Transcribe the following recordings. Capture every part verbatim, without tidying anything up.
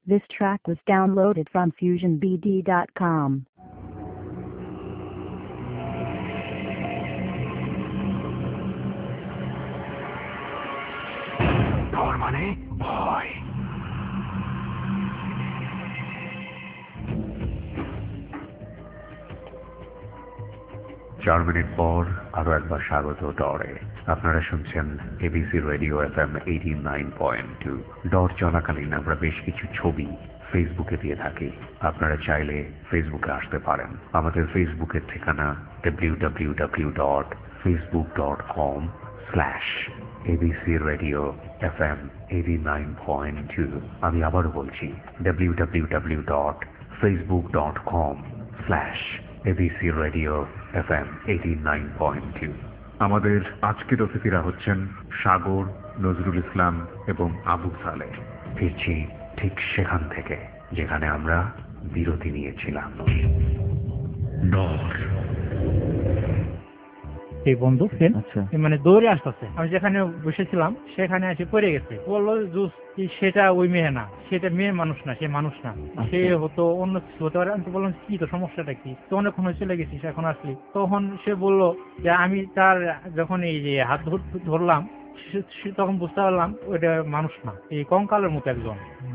This track was downloaded from fusion b d dot com. তার মানে ভয়। চার মিনিট পর আরো একবার স্বাগত ডরে। আপনারা শুনছেন ABC radio F M eighty nine point two. ডর চলাকালীন আমরা বেশ কিছু ছবি ফেসবুকে দিয়ে থাকি। আপনারা চাইলে ফেসবুকে আসতে পারেন। আমাদের ফেসবুকের ঠিকানা W W W dot Facebook dot com slash ABC radio F M eighty nine point two. আমি আবারও বলছি W W W dot Facebook dot com slash ABC radio F M eighty nine point two. আমাদের আজকের অতিথিরা হচ্ছেন সাগর, নজরুল ইসলাম এবং আবু সালেহ। ফিরছি ঠিক সেখান থেকে যেখানে আমরা বিরতি নিয়েছিলাম। ডর এই বন্ধু ফ্রেন্ড মানে দৌড়ে আসতেছে, আমি যেখানে বসেছিলাম সেখানে এসে পড়ে গেছে। বললো জুস সেটা ওই মেয়ে না, সেটা মেয়ে মানুষ না, সে মানুষ না, সে হতো অন্য কিছু হতে পারে। আমি তো বললাম কি তো সমস্যাটা কি, তো অনেকক্ষণ চলে গেছিস এখন আসলি। তখন সে বললো যে আমি তার যখন এই যে হাত ধরলাম তখন বুঝতে পারলাম ওইটা মানুষ না, এই কঙ্কালের মতো একজন।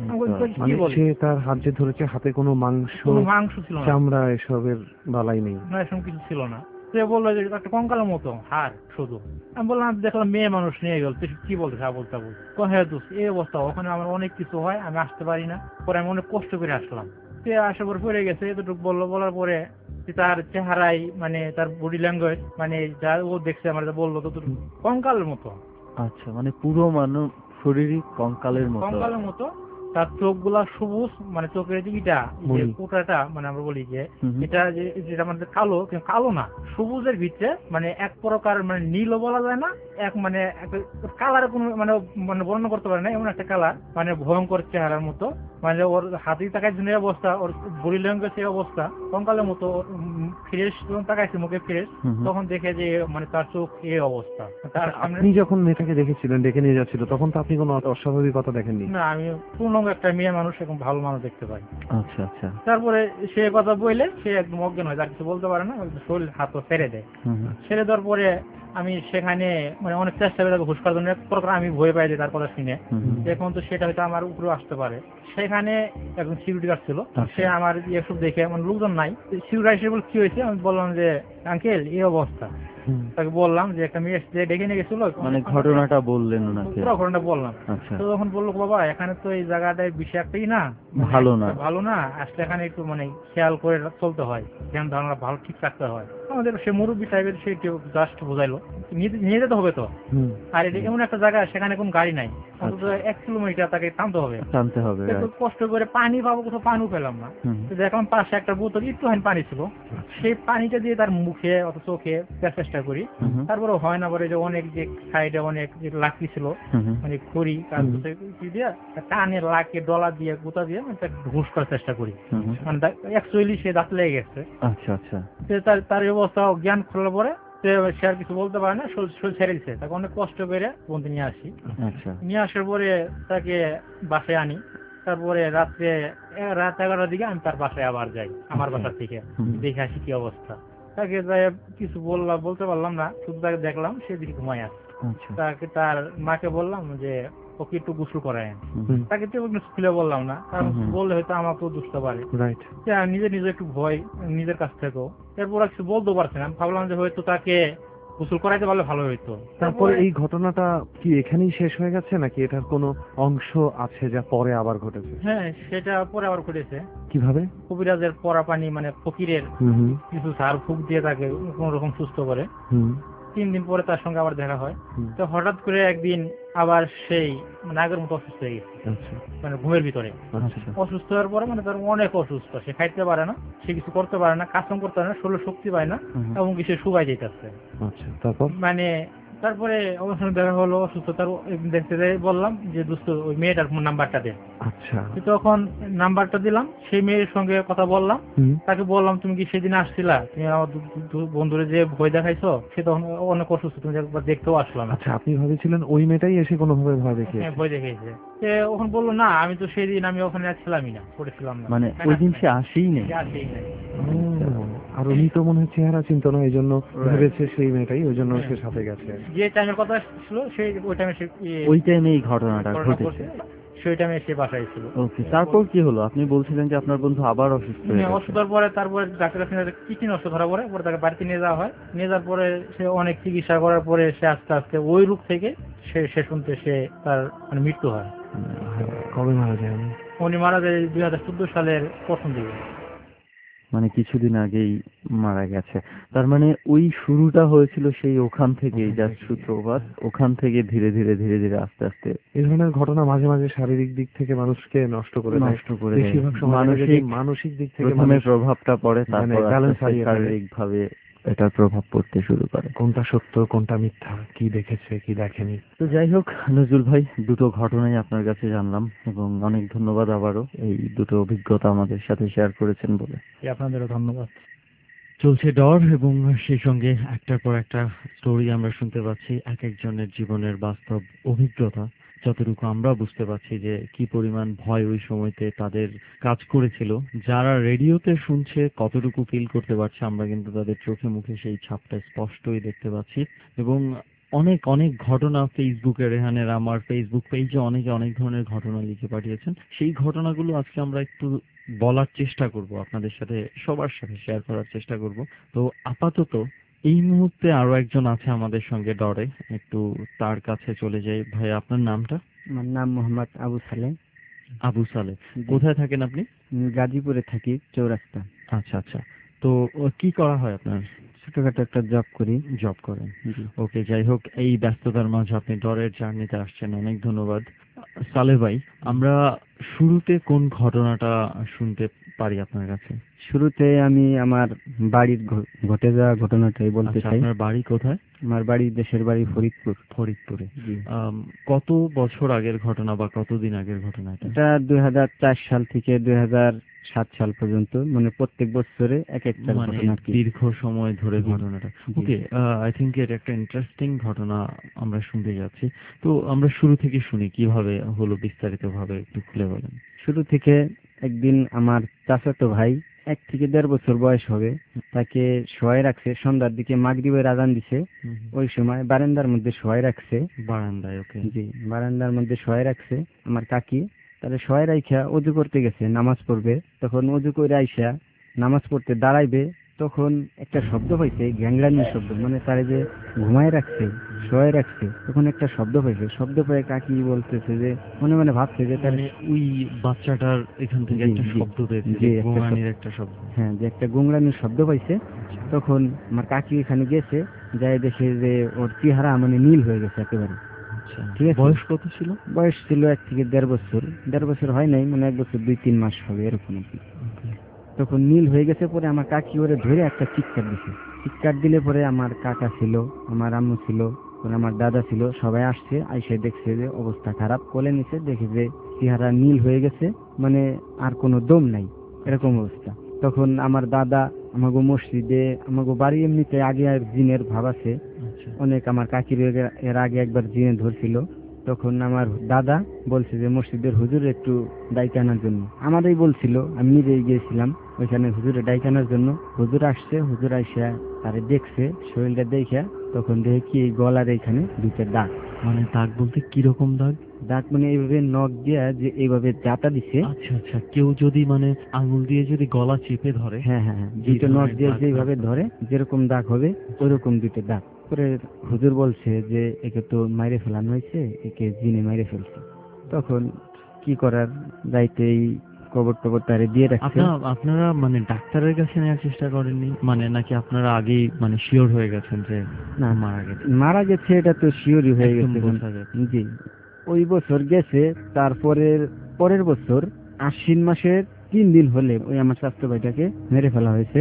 সে তার হাত যে ধরেছে হাতে কোনো মাংস মাংস ছিল না, চামড়া এসবের বালাই নেই, না এসব কিছু ছিল না। সে বললো যে একটা কঙ্কালের মতো হাড় শুধু। আমি বললাম দেখলাম মেয়ে মানুষ নিয়ে গেল, তুই কি বলতে হ্যাঁ বলতে বল। হ্যাঁ দোষ এই অবস্থা, ওখানে আমার অনেক কিছু হয়, আমি আসতে পারি না। পরে আমি অনেক কষ্ট করে আসলাম। সে আসার পর পড়ে গেছে এতটুকু বললো। বলার পরে তার চেহারাই মানে তার বডি ল্যাঙ্গুয়েজ মানে যা ও দেখছে আমার বললো তো কঙ্কালের মতো। আচ্ছা, মানে পুরো মানব শরীরই কঙ্কালের মতো। কঙ্কালের মতো। তার চোখ গুলা সবুজ, মানে চোখের দিকটা কোটাটা মানে আমরা বলি যে এটা যেটা আমাদের কালো, কিন্তু কালো না, সবুজের ভিতরে মানে এক প্রকার মানে নীলও বলা যায় না, এক মানে কালার কোনো মানে মানে বর্ণনা করতে পারে না, এমন একটা কালার, মানে ভয়ঙ্কর চেহারার মতো। মানে ওর হাতি তাকায় জন্য অবস্থা, ওর বডি ল্যাঙ্গুয়েজ এই অবস্থা, কঙ্কালের মতো। ফ্রেশ যখন তাকাইছে মুখে ফ্রেশ, তখন দেখে যে মানে তার চোখ এই অবস্থা। তার আপনি যখন মেয়েটাকে দেখেছিলেন ডেকে নিয়ে যাচ্ছিল তখন তো আপনি কোনো অস্বাভাবিকতা দেখেননি? না, আমি পূর্ণাঙ্গ একটা মেয়ে মানুষ এবং ভালো মানুষ দেখতে পাই। আচ্ছা আচ্ছা। তারপরে সে কথা বললে সে একদম অজ্ঞান হয়, তার কিছু বলতে পারে না, শরীর হাত ছেড়ে দেয়। ছেড়ে দেওয়ার পরে আমি সেখানে মানে অনেক চেষ্টা করে তাকে ঘুষ করার জন্য, এক প্রকার আমি ভয় পাই যে তার কথা শুনে এখন তো সেটা হয়তো আমার উপরে আসতে পারে। সেখানে একজন সিকিউরিটি গার্ড ছিল, সে আমার এসব দেখে মানে লোকজন নাই, সিকিউরিটি এসে বল কি হয়েছে। আমি বললাম যে আঙ্কেল এই অবস্থা। তাকে বললাম যে একটা মেয়ে ডেকে নিয়ে গেছিল, মানে ঘটনাটা বললেন ওনাকে? পুরো ঘটনাটা বললাম। তো তখন বললো বাবা এখানে তো এই জায়গাটায় বেশি একটাই না, ভালো না ভালো না আসলে এখানে একটু মানে খেয়াল করে চলতে হয়, ধ্যান ধারণা ভালো ঠিক রাখতে হয়। আমাদের সে মুরব্বী টাইপের সে জাস্ট বোঝাইলো নিয়ে যেতে হবে তো, আর এটা এমন একটা জায়গা সেখানে কোন গাড়ি নাই, অন্তত এক কিলোমিটার তাকে টানতে হবে টানতে হবে কষ্ট করে। পানি পাবো কোথাও, পানিও পেলাম না। দেখলাম পাশে একটা বোতল একটুখানি পানি ছিল, সেই পানিটা দিয়ে তার মুখে অত চোখে চেষ্টা করি, তারপরে হয় না। পরে যে অনেক যে সাইডে অনেক যে লাকড়ি ছিল মানে খড়ি দিয়ে টানে লাকে ডলা দিয়ে গোতা দিয়ে ঘুষ করার চেষ্টা করি, মানে অ্যাকচুয়ালি সে দাঁত লেগে গেছে। আচ্ছা আচ্ছা। তার অবস্থা জ্ঞান খোলার পরে সে আর কিছু বলতে পারে না, শরীর ছেড়ে দিচ্ছে। তাকে অনেক কষ্ট করে বন্ধু নিয়ে আসি। নিয়ে আসার পরে তাকে বাসায় আনি। তারপরে রাত্রে রাত এগারোটার দিকে আমি তার বাসায় আবার যাই, আমার বাসা থেকে দেখে আসি কি অবস্থা। তাকে কিছু বললাম বলতে পারলাম না, শুধু তাকে দেখলাম সে দিকে ঘুমাই আছে। তাকে তার মাকে বললাম যে ওকে একটু গোসল করায়, তাকে তো খুলে বললাম না, কারণ বললে হয়তো আমাকেও বুঝতে পারে। নিজে নিজে একটু ভয় নিজের কাছ থেকেও। এরপর কিছু বলতে পারছে না, ভাবলাম যে হয়তো তাকে গোসল করাইতে পারলে ভালো হইতো। তারপরে এই ঘটনাটা কি এখানেই শেষ হয়ে গেছে নাকি এটার কোনো অংশ আছে যা পরে আবার ঘটেছে? হ্যাঁ, সেটা পরে আবার ঘটেছে। কিভাবে? কবিরাজের পরা পানি মানে ফকিরের কিছু সার ফুক দিয়ে তাকে কোন রকম সুস্থ করে। তিন দিন পরে তার সঙ্গে আবার দেখা হয়। তো হঠাৎ করে একদিন আবার সেই মানে আগের মতো অসুস্থ হয়ে গেছে, মানে ঘুমের ভিতরে অসুস্থ হওয়ার পরে মানে তার অনেক অসুস্থ, সে খাইতে পারে না, সে কিছু করতে পারে না, কাজ করতে পারে না, শরীর শক্তি পায় না, এবং সে শুকাই যেতেছে। মানে তারপরে আমার সঙ্গে দেখা হলো, অসুস্থতার দেখতে যাই, বললাম যে দোস্ত ওই মেয়েটার নাম্বারটা দে। আচ্ছা, তখন নাম্বারটা দিলাম, সেই মেয়ের সঙ্গে কথা বললাম। তাকে বললাম তুমি কি সেদিন আসছিলা, তুমি আমার বন্ধুরে যে ভয় দেখাইছো, সে তখন অনেক অসুস্থ, তুমি একবার দেখতেও আসলাম। আচ্ছা, আপনি ভেবেছিলেন ওই মেয়েটাই এসে কোনোভাবে ভয় দেখিয়ে? হ্যাঁ, ভয় দেখিয়েছে। সে ওখানে বললো না, আমি তো সেদিন আমি ওখানে ছিলামই না, পড়েছিলাম না, মানে ওই দিন সে আসেই নেই। আসেই নাই। আর উনি তো মনে হয় চেহারা চিন্তা না, এই জন্য ভেবেছে সেই মেয়েটাই, ওই জন্য সে সাথে গেছে। যে টাইমের কথা ছিল সেই ওই টাইমে সে ওই টাইমে এই ঘটনাটা ঘটেছে, সেই টাইমে সে বাসায় ছিল। ওকে, তারপর কি হলো? আপনি বলছিলেন যে আপনার বন্ধু আবার অসুস্থ হয়ে গেছে। অসুস্থতার পরে তারপরে ডাক্তার কাছে কিডনি নষ্ট ধরা পড়ে, পরে তাকে বাড়িতে নিয়ে যাওয়া হয়। নিয়ে যাওয়ার পরে সে অনেক চিকিৎসা করার পরে সে আস্তে আস্তে ওই রোগ থেকে সে সে শুনতে সে তার মানে মৃত্যু হয়। কবে মারা যায়? উনি মারা যায় দুই হাজার চোদ্দ সালের প্রথম দিকে, মানে কিছুদিন আগেই মারা গেছে। তার মানে ওই শুরুটা হয়েছিল সেই ওখান থেকেই, যার সূত্রপাত ওখান থেকে ধীরে ধীরে ধীরে ধীরে আস্তে আস্তে এই ধরনের ঘটনা মাঝে মাঝে শারীরিক দিক থেকে মানুষকে নষ্ট করে নষ্ট করে বেশিরভাগ সময় মানসিক মানসিক দিক থেকে প্রথমে প্রভাবটা পড়ে, তারপর ব্যালেন্স হারিয়ে শারীরিক ভাবে এটার প্রভাব পড়তে শুরু করে। কোনটা সত্য কোনটা মিথ্যা, কি দেখেছে কি দেখেনি। তো যাই হোক নজরুল ভাই, দুটো ঘটনাই আপনার কাছে জানলাম এবং অনেক ধন্যবাদ আবারও এই দুটো অভিজ্ঞতা আমাদের সাথে শেয়ার করেছেন বলে। আপনাদেরও ধন্যবাদ। চলছে ডর এবং সেই সঙ্গে একটার পর একটা স্টোরি আমরা শুনতে পাচ্ছি, এক একজনের জীবনের বাস্তব অভিজ্ঞতা। যতটুকু আমরা বুঝতে পারছি যে কি পরিমাণ ভয় ওই সময়তে তাদের কাজ করেছিল, যারা রেডিওতে শুনছে কতটুকু ফিল করতে পারছে আমরা কিন্তু তাদের চোখে মুখে সেই ছাপটা স্পষ্টই দেখতে পাচ্ছি। এবং অনেক অনেক ঘটনা ফেসবুকে, রেহানের আমার ফেসবুক পেজে অনেকে অনেক ধরনের ঘটনা লিখে পাঠিয়েছেন। সেই ঘটনাগুলো আজকে আমরা একটু বলার চেষ্টা করব, আপনাদের সাথে সবার সাথে শেয়ার করার চেষ্টা করব। তো আপাতত এই মুহূর্তে আরো একজন আছে আমাদের সঙ্গে ডরে, একটু তার কাছে চলে যাই। ভাই, আপনার নামটা? আমার নাম মোহাম্মদ আবু সালে। আবু সালে, কোথায় থাকেন আপনি? গাজীপুরে থাকি, চৌরাস্তা। আচ্ছা আচ্ছা, তো কি করা হয় আপনার? ছোটখাটো একটা জব করি। জব করেন, ওকে। যাই হোক, এই ব্যস্ততার মাঝে আপনি ডরের জার্নিতে আসছেন, অনেক ধন্যবাদ। সালে ভাই, আমরা শুরুতে কোন ঘটনাটা শুনতে পারি আপনার কাছে? শুরুতে আমি আমার বাড়ির ঘটে যাওয়া ঘটনাটাই বলতে চাই। আপনার বাড়ি কোথায়? আমার বাড়ি, দেশের বাড়ি ফরিদপুর। ফরিদপুরে। কত বছর আগের ঘটনা বা কতদিন আগের ঘটনা এটা? এটা দুই হাজার চার সাল থেকে দুই হাজার সাত সাল পর্যন্ত, মানে প্রত্যেক বছরে এক একটা ঘটনা, দীর্ঘ সময় ধরে ঘটনাটা। ওকে, আই থিঙ্ক এটা একটা ইন্টারেস্টিং ঘটনা আমরা শুনতে যাচ্ছি। তো আমরা শুরু থেকে শুনি, কিভাবে হলো বিস্তারিত ভাবে একটু খুলে বলেন। শুরু থেকে একদিন আমার চাচাতো ভাই, এক থেকে দেড় বছর বয়স হবে, তাকে শোয়াই রাখছে। সন্ধ্যার দিকে মাগরিবের আজান দিছে, ওই সময় বারান্দার মধ্যে শোয়াই রাখছে। বারান্দায়? ওকে, জি, বারান্দার মধ্যে শোয়াই রাখছে আমার কাকি। তাহলে শোয়াই রাইখা অজু করতে গেছে, নামাজ পড়বে। তখন অজু করে আইসা নামাজ পড়তে দাঁড়াইবে, তখন একটা শব্দ পাইছে, গ্যাংলানির শব্দ, মানে তারে যে ঘুমায় রাখছে, শোয়াই রাখছে, তখন একটা শব্দ পাইছে। শব্দ পেয়ে কাকি বলতেছে যে, মনে মনে ভাবছে যে তার ওই বাচ্চাটার এখান থেকে একটা শব্দ পেয়েছে, গোঙানির একটা শব্দ। হ্যাঁ, যে একটা গোংলানির শব্দ পাইছে। তখন আমার কাকি এখানে গেছে, যাই দেখে যে ওর চেহারা মানে নীল হয়ে গেছে একেবারে। ঠিক আছে, বয়স কত ছিল? বয়স ছিল এক থেকে দেড় বছর। দেড় বছর হয় নাই, মানে এক বছর দুই তিন মাস হবে এরকম আর কি। তখন নীল হয়ে গেছে। পরে আমার কাকি ওরে ধরে একটা চিৎকার দিছে। চিৎকার দিলে পরে আমার কাকা ছিল, আমার আম্মু ছিল, আমার দাদা ছিল, সবাই আসছে। আইসে দেখছে যে অবস্থা খারাপ, কোলে নিছে, দেখে যে চেহারা নীল হয়ে গেছে, মানে আর কোনো দম নাই, এরকম অবস্থা। তখন আমার দাদা আমাগো মসজিদে, আমাগো বাড়ি এমনিতে আগে আর জিনের ভাব আছে অনেক, আমার কাকির এর আগে একবার জিনে ধরছিল। তখন আমার দাদা বলছে যে মসজিদের হুজুর একটু ডাইকে আনার জন্য। আমারই বলছিল, আমি নিজেই গিয়েছিলাম ওইখানে হুজুরে ডাইকে আনার জন্য। হুজুর আসছে, হুজুর আইসা তারে দেখছে, শরীরটা দেখে তখন দেখে কি এই গলার এইখানে দুইটা দাগ। মানে দাগ বলতে কিরকম দাগ? দাগ মানে এইভাবে নখ দিয়া যে এইভাবে জাতা দিছে। আচ্ছা আচ্ছা, কেউ যদি মানে আঙুল দিয়ে যদি গলা চেপে ধরে, হ্যাঁ হ্যাঁ হ্যাঁ, দুটো নখ দিয়ে যেভাবে ধরে যেরকম দাগ হবে ওইরকম দুটো দাগ। পরে হুজুর বলছে যে একে তো মাইরে ফেলানো হয়েছে, একে জিনে মাইরে ফেলছে। তখন কি করার, যাইতেই কবর টবর তারে দিয়ে রাখছে। আপনারা মানে ডাক্তারের কাছে নেওয়ার চেষ্টা করেননি মানে, নাকি আপনারা আগেই মানে শিওর হয়ে গেছেন যে না মারা গেছে? মারা গেছে এটা তো শিওরই হয়ে গেছে। জি, ওই বছর গেছে। তারপরের পরের বছর আশ্বিন মাসের তিন দিন হলে ওই আমার স্বাস্থ্য ভাইটাকে মেরে ফেলা হয়েছে।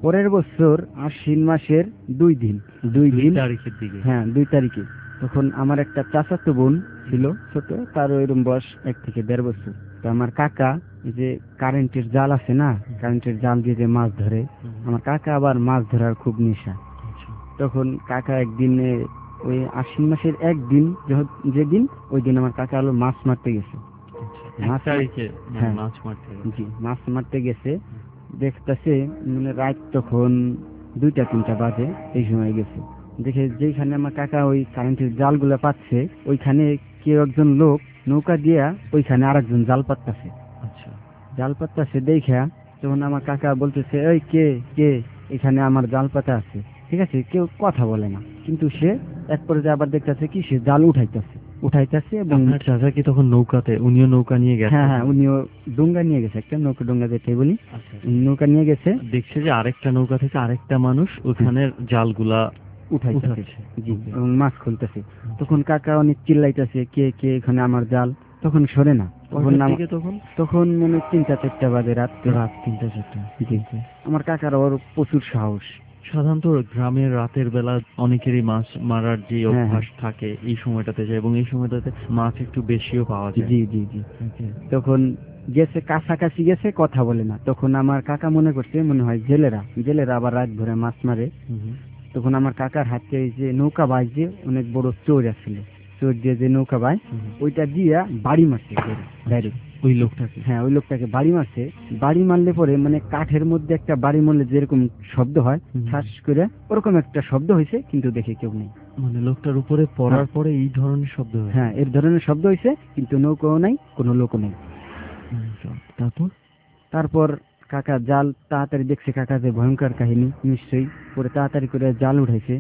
পরের বছর আশ্বিন মাসের দুই দিন দুই দিন তারিখের দিকে। হ্যাঁ দুই তারিখে তখন আমার একটা চাচাতো বোন ছিল ছোট, তার ওইরকম বয়স এক থেকে দেড় বছর। তো আমার কাকা এই যে কারেন্টের জাল আছে না, কারেন্টের জাল দিয়ে যে মাছ ধরে, আমার কাকা আবার মাছ ধরার খুব নেশা। তখন কাকা একদিন ওই আশ্বিন মাসের একদিন যেদিন ওই দিন আমার কাকা হলো মাছ মারতে গেছে। মাছ তারিখে হ্যাঁ মাছ মারতে জি মাছ মারতে গেছে। দেখতেছে মানে রাত তখন দুইটা তিনটা বাজে, এই সময় গেছে। দেখে যেখানে আমার কাকা ওই কারেন্টের জালগুলো পাচ্ছে ওইখানে কেউ একজন লোক নৌকা দিয়া ওইখানে আরেকজন জাল পাততেছে। আচ্ছা, জাল পাততেছে দেখা তখন আমার কাকা বলতেছে, এই কে কে এখানে আমার জাল পাতা আছে, ঠিক আছে, কেউ কথা বলে না। কিন্তু সে এক পর্যায়ে আবার দেখতেছে কি সে জাল উঠাইতেছে উঠাইতেছে এবং চাচা কি তখন নৌকাতে, উনিও নৌকা নিয়ে গেছে? হ্যাঁ হ্যাঁ উনিও ডোঙ্গা নিয়ে গেছে, একটা নৌকা ডোঙ্গা যেটাই বলি, নৌকা নিয়ে গেছে। দেখছে যে আরেকটা নৌকা থেকে আরেকটা মানুষ ওখানে জালগুলা উঠাইতেছে জি এবং মাছ খুলতেছে। তখন কাকা অনেক চিল্লাইতেছে, কে কে এখানে আমার জাল। তখন সরে না, তখন তখন তখন মনে তিনটা চারটা বাজে, রাত রাত তিনটা চারটা। আমার কাকার ওর প্রচুর সাহস। সাধারণত গ্রামের রাতের বেলা অনেকেরই মাছ মারার যে অভ্যাস থাকে এই সময়টাতে যায়, এবং এই সময়টাতে মাছ একটু বেশিও পাওয়া যায়। জি জি জি তখন গেছে, কাছাকাছি গেছে, কথা বলে না। তখন আমার কাকা মনে করছে মনে হয় জেলেরা জেলেরা আবার রাত ধরে মাছ মারে। তখন আমার কাকার হাতে এই যে নৌকা বাই, যে অনেক বড় চোর আসছিল, চোর দিয়ে যে নৌকা বাই ওইটা দিয়া বাড়ি মারছে ডাইরেক্ট ওই লোকটাকে। হ্যাঁ ওই লোকটাকে বাড়ি মারছে। বাড়ি মারলে পরে মানে কাঠের মধ্যে একটা বাড়ি মারলে যেরকম শব্দ হয় ঠাস করে ওরকম একটা শব্দ হয়েছে, কিন্তু দেখে কেউ নেই। মানে লোকটার উপরে পড়ার পরে এই ধরনের শব্দ হয়? হ্যাঁ এর ধরনের শব্দ হয়েছে, কিন্তু নৌকাও নাই, কোনো লোকও নেই। তারপর তারপর কাকা জাল তাড়াতাড়ি দেখছে, কাকা যে ভয়ঙ্কর কাহিনী নিশ্চয়ই, পরে তাড়াতাড়ি করে জাল উঠাইছে।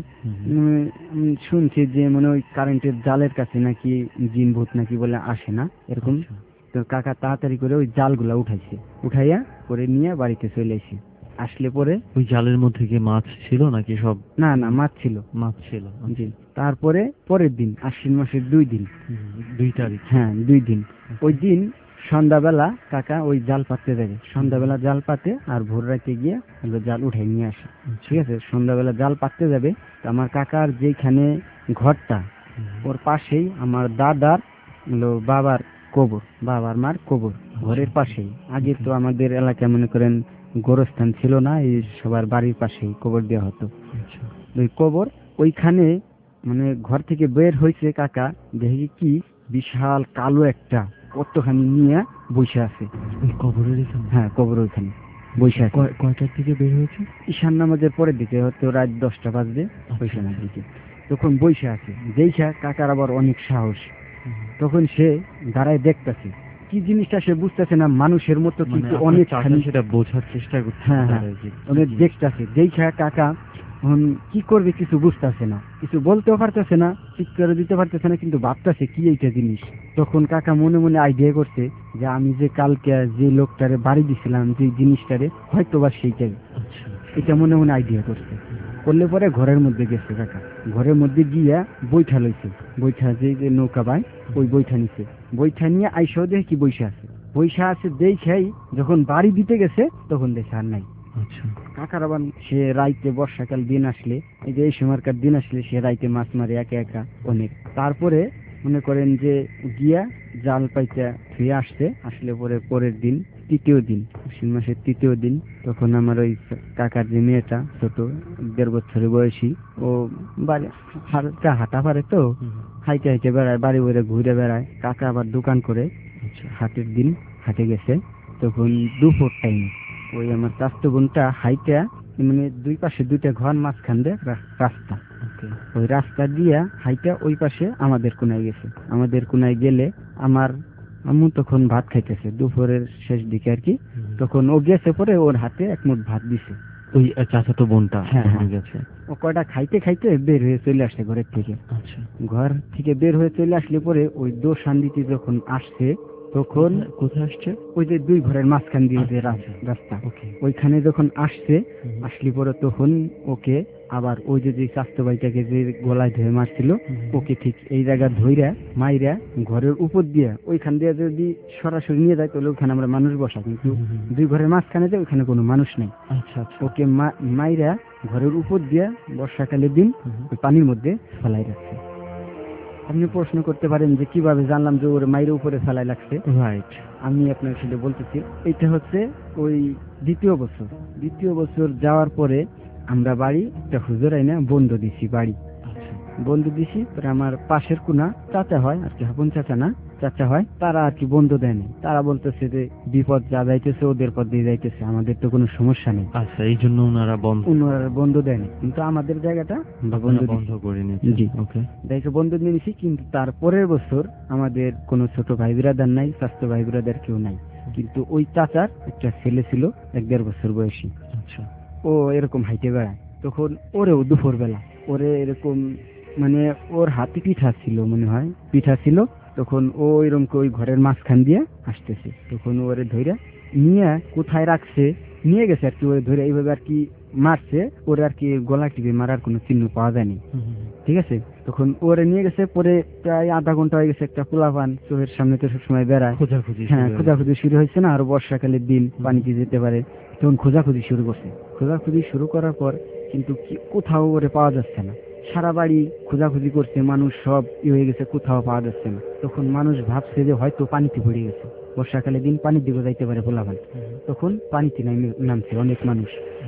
শুনছি যে মনে ওই কারেন্টের জালের কাছে নাকি জিন ভূত নাকি বলে আসে না এরকম। তো কাকা তাড়াতাড়ি করে ওই জালগুলা উঠাইছে, উঠাইয়া পরে নিয়ে বাড়িতে চলে এসে আসলে পরে ওই জালের মধ্যে কি মাছ ছিল নাকি সব? না না মাছ ছিল, মাছ ছিল জি। তারপরে পরের দিন আশ্বিন মাসের দুই দিন দুই তারিখ হ্যাঁ দুই দিন ওই দিন সন্ধ্যাবেলা কাকা ওই জাল পাততে যাবে। সন্ধ্যাবেলা জাল পাতে আর ভোর রাতে গিয়ে হলো জাল উঠাই নিয়ে আসে, ঠিক আছে। সন্ধ্যাবেলা জাল পাততে যাবে, তো আমার কাকার যেখানে ঘরটা ওর পাশেই আমার দাদার হলো বাবার কবর, বাবার মার কবর ঘরের পাশেই। আগে তো আমাদের এলাকায় মনে করেন গোরস্থান ছিল না, এই সবার বাড়ির পাশেই কবর দেওয়া হতো। ওই কবর ওইখানে মানে ঘর থেকে বের হয়েছে কাকা, দেখি কি বিশাল কালো একটা কতখানি নিয়ে বসে আছে কবরের। হ্যাঁ কবর ওইখানে বসে আছে। কয়টার দিকে বের হয়েছে? ঈশান নামাজের পরের দিকে, হয়তো রাত দশটা বাজবে ওইখানের দিকে। তখন বসে আছে, যেইসা কাকার আবার অনেক সাহস। তখন সে দাঁড়ায় দেখতেছে কি জিনিসটা সে বুঝতেছে না, মানুষের মতো কিন্তু অনেক সেটা বোঝার চেষ্টা করছে। হ্যাঁ হ্যাঁ অনেক দেখতেছে, যেইসা কাকা কি করবে কিছু বুঝতেছে না, কিছু বলতেও পারতেছে না, ঠিক করে দিতে পারতেছে না, কিন্তু ভাবতেছে কি এইটা জিনিস। তখন কাকা মনে মনে আইডিয়া করছে যে আমি যে কালকে যে লোকটারে বাড়ি দিছিলাম যে জিনিসটারে হয়তো বা সেইটাই, এটা মনে মনে আইডিয়া করছে। করলে পরে ঘরের মধ্যে গেছে কাকা, ঘরের মধ্যে গিয়া বৈঠা লইছে, বৈঠা যে নৌকা বাই ওই বৈঠা নিছে, বৈঠা নিয়ে আইসাও দেখে কি বৈশা আছে, বৈশা আছে দেখেই যখন বাড়ি দিতে গেছে তখন দেখে আর নাই। কাকার আবার সে রাইতে বর্ষাকাল দিন আসলে, এই যে এই সময়কার দিন আসলে সে রাইতে মাছ মারে একা একা অনেক। তারপরে মনে করেন যে গিয়া জাল পাইতে ফিরে আসছে, আসলে পরে পরের দিন তৃতীয় দিন আশ্বিন মাসের তৃতীয় দিন, তখন আমার ওই কাকার যে মেয়েটা ছোট দেড় বছরের বয়সী, ও বাড়ি হালকা হাঁটা পারে, তো হাইটে হাইটে বেড়ায়, বাড়ি বেড়ে ঘুরে বেড়ায়। কাকা আবার দোকান করে, হাটের দিন হাটে গেছে। তখন দুপুর টাইম ওই আমার চাস্তো বোনটা হাইটা মানে দুই পাশে দুইটা ঘর মাঝখান দিয়ে রাস্তা, ওই রাস্তা দিয়া হাইটা ওই পাশে আমাদের কোনায় গেছে। আমাদের কোনায় গেলে আমার আম্মু তখন ভাত খাইতেছে দুপুরের শেষ দিকে আর কি। তখন ও গেছে, পরে ওর হাতে এক মুঠ ভাত দিছে ওই চাচাতো বোনটা। হ্যাঁ গেছে, ও কয়টা খাইতে খাইতে বের হয়ে চলে আসছে ঘরের থেকে। ঘর থেকে বের হয়ে চলে আসলে পরে ওই দো শান্তিতে যখন আসছে তখন কোথায় আসছে? ওই যে দুই ঘরের মাঝখান দিয়ে যে রাস্তা, ওইখানে যখন আসছে, আসলি পরে তখন ওকে আবার ওই যে যে স্বাস্থ্য ভাইটাকে যে গলায় ধরে মারছিল, ওকে ঠিক এই জায়গা ধইরা মাইরা ঘরের উপর দিয়ে ওইখান দিয়ে যদি সরাসরি নিয়ে যায় তাহলে ওখানে আমরা মানুষ বসা, কিন্তু দুই ঘরের মাঝখানে যে ওইখানে কোনো মানুষ নেই। আচ্ছা আচ্ছা। ওকে মাইরা ঘরের উপর দিয়ে বর্ষাকালের দিন ওই পানির মধ্যে ফেলাই রাখছে। আপনি প্রশ্ন করতে পারেন যে কিভাবে জানলাম যে ওর মায়ের উপরে ফেলাই লাগছে? রাইট, আমি আপনার সাথে বলতেছি, এটা হচ্ছে ওই দ্বিতীয় বছর দ্বিতীয় বছর যাওয়ার পরে আমরা বাড়ি একটা হুজুর আইনা বন্ধ দিছি, বাড়ি বন্ধ দিছি। পরে আমার পাশের কোনা চাচা হয় আর কি, হাপুন চাচা না চাচা হয়, তারা আর কি বন্ধ দেয়নি। তারা বলতেছে যে বিপদ যা যাইতেছে ওদের পর দিয়ে যাইতেছে, আমাদের তো কোনো সমস্যা নেই। আচ্ছা, এই জন্য ওনারা বন্ধ ওনারা বন্ধ দেয়নি, কিন্তু আমাদের জায়গাটা বন্ধ বন্ধ করে নিয়েছে। জি, ওকে, দেখে বন্ধ দিয়ে নিছি। কিন্তু তার পরের বছর আমাদের কোনো ছোট ভাই বিরাদার নাই, স্বাস্থ্য ভাই বিরাদার কেউ নাই, কিন্তু ওই চাচার একটা ছেলে ছিল এক দেড় বছর বয়সী। আচ্ছা, ও এরকম হাইটে বেড়ায়, তখন ওরেও দুপুর বেলা ওরে এরকম মানে ওর হাতে পিঠা ছিল মনে হয়, পিঠা ছিল, তখন ও এরকম ওই ঘরের মাঝখান দিয়ে আসতেছে, তখন ওরে ধইরা নিয়ে কোথায় রাখছে নিয়ে গেছে আর কি, ওরে ধরে এইভাবে আর কি মারছে, ওরে আর কি গলা টিপে মারার কোনো চিহ্ন পাওয়া যায়নি। ঠিক আছে, তখন ওরে নিয়ে গেছে। পরে প্রায় আধা ঘন্টা হয়ে গেছে, একটা পোলাপান চোখের সামনে তো সবসময় বেড়ায়, খোঁজাখুঁজি হ্যাঁ খোঁজাখুঁজি শুরু হয়েছে না, আর বর্ষাকালের দিন পানিতে যেতে পারে, তখন খোঁজাখুঁজি শুরু করছে। খোঁজাখুঁজি শুরু করার পর কিন্তু কোথাও ওরে পাওয়া যাচ্ছে না, সারা বাড়ি খোঁজাখুঁজি করছে, মানুষ সব ই হয়ে গেছে, কোথাও পাওয়া যাচ্ছে না। তখন মানুষ ভাবছে যে হয়তো পানিতে পড়ে গেছে, বর্ষাকালের দিন পানির দিকে যাইতে পারে পোলাপান, তখন পানিতে নামছে অনেক মানুষ।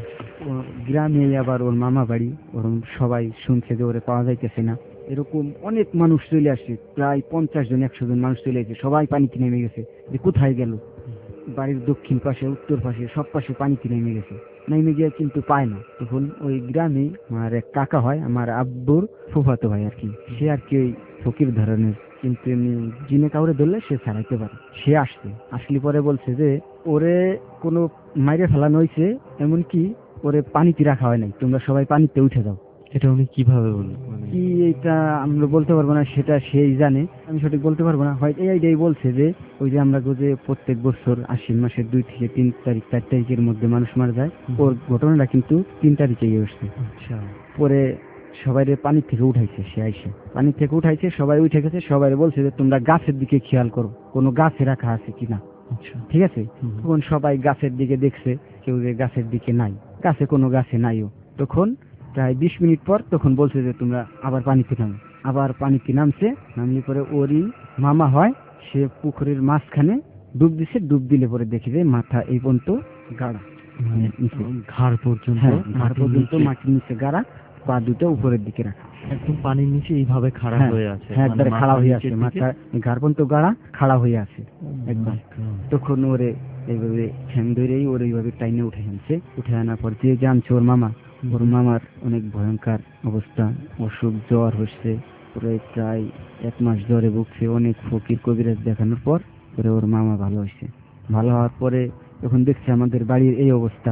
গ্রামে আবার ওর মামা বাড়ি, ওর সবাই শুনছে যে ওরে পাওয়া যাইতেছে না, এরকম অনেক মানুষ চলে আসছে, প্রায় পঞ্চাশ জন একশো জন মানুষ চলে আসছে, সবাই পানিতে নেমে গেছে যে কোথায় গেল। বাড়ির দক্ষিণ পাশে উত্তর পাশে সব পাশে পানিতে নেমে গেছে, নেমে গিয়ে কিন্তু পায় না। তখন ওই গ্রামে আমার এক কাকা হয়, আমার আব্বুর ফুফাতো ভাই আর কি, সে আর কি ওই ফকির ধরনের, কিন্তু এমনি জিনে কাউরে ধরলে সে ছাড়াইতে পারে। সে আসছে, আসলে পরে বলছে যে ওরে কোনো মাইরে ফেলানো হয়েছে, এমনকি ওরে পানিতে রাখা হয় নাই, তোমরা সবাই পানিতে উঠে যাও। এটা উনি কিভাবে বললেন? কি এটা আমরা বলতে পারবো না, সেটা সেই জানে, আমি সঠিক বলতে পারবো না। হয়তো এইটাই বলছে যে ওই যে আমরা যে প্রত্যেক বছর আশ্বিন মাসের দুই থেকে তিন তারিখ চার তারিখের মধ্যে মানুষ মারা যায়, ওর ঘটনাটা কিন্তু তিন তারিখে আসছে। আচ্ছা, পরে সবাই পানি থেকে উঠাইছে, সে আইসে পানি থেকে উঠাইছে, সবাই উঠে গেছে, সবাই বলছে যে তোমরা গাছের দিকে খেয়াল করো, কোনো গাছে রাখা আছে কিনা। আচ্ছা, ঠিক আছে, তখন সবাই গাছের দিকে দেখছে, কেউ যে গাছের দিকে নাই, গাছে কোনো গাছে নাইও। তখন প্রায় বিশ মিনিট পর তখন বলছে যে তোমরা আবার পানিতে নামো। আবার পানিতে নামছে, নামলে পরে ওরই মামা হয়, সে পুকুরের মাঝখানে ডুব দিছে, ডুব দিলে পরে দেখি যে মাথা এই পর্যন্ত গাড়া, মানে ঘাড় পর্যন্ত, ঘাড় পর্যন্ত মাটির নিচে গাড়া, পা দুটো উপরের দিকে রাখা, একদম পানির নিচে এইভাবে খাড়া হয়ে আছে, হ্যাঁ একবারে খাড়া হয়ে আছে, মাথা ঘাড় পর্যন্ত গাড়া খাড়া হয়ে আছে একদম। তখন ওরে এইভাবে ঠ্যাং ধরেই ওর এইভাবে টাইনে উঠে আনছে, উঠে আনার পর যে জানছে ওর মামা, ওর মামার অনেক ভয়ঙ্কর অবস্থা, অসুখ, জ্বর হচ্ছে, ওরে প্রায় এক মাস জ্বরে ভুগছে, অনেক ফকির কবিরাজ দেখানোর পর ওরে ওর মামা ভালো হয়েছে। ভালো হওয়ার পরে এখন দেখছে আমাদের বাড়ির এই অবস্থা।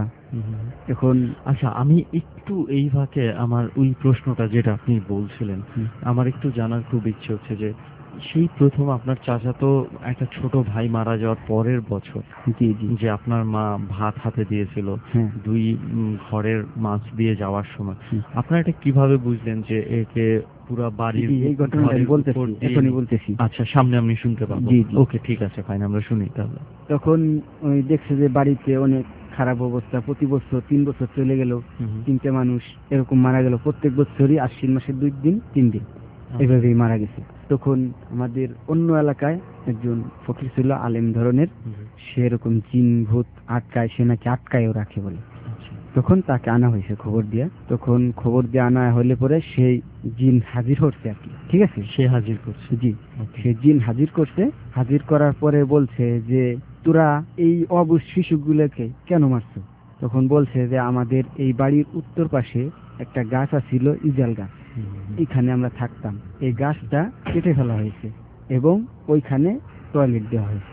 এখন আচ্ছা, আমি একটু এই ফাঁকে আমার ওই প্রশ্নটা যেটা আপনি বলছিলেন, আমার একটু জানার খুব ইচ্ছে হচ্ছে যে সেই প্রথম আপনার চাচা তো একটা ছোট ভাই মারা যাওয়ার পরের বছর জি জি যে আপনার মা ভাত হাতে দিয়েছিল দুই ঘরের মাছ দিয়ে যাওয়ার সময়, আপনারা এটা কিভাবে বুঝলেন যে একে পুরা বাড়ির? এই ঘটনাটা বলতেছি, আচ্ছা, সামনে আমি শুনতে পাবো? ওকে, ঠিক আছে, ফাইন, আমরা শুনি তাহলে। তখন ওই দেখছে যে বাড়িতে অনেক খারাপ অবস্থা, প্রতি বছর তিন বছর চলে গেল, তিনটে মানুষ এরকম মারা গেল, প্রত্যেক বছরই আশ্বিন মাসের দুই দিন তিন দিন এইভাবেই মারা গেছে। তখন আমাদের অন্য এলাকায় একজন ফকির ছিল আলেম ধরনের, সে এরকম জিন ভূত আটকায়, সে নাকি আটকায়ও রাখে বলে। তখন তাকে আনা হয়েছে খবর দিয়া, তখন খবর দিয়ে আনা হলে পরে সেই জিন হাজির করছে আর কি। ঠিক আছে, সে হাজির করছে, জি, সে জিন হাজির করছে। হাজির করার পরে বলছে যে তোরা এই অবুঝ শিশুগুলোকে কেন মারছো? তখন বলছে যে আমাদের এই বাড়ির উত্তর পাশে একটা গাছ আছিল, ইজাল গাছ, এখানে আমরা থাকতাম, এই গাছটা কেটে ফেলা হয়েছে এবং ওইখানে টয়লেট দেওয়া হয়েছে।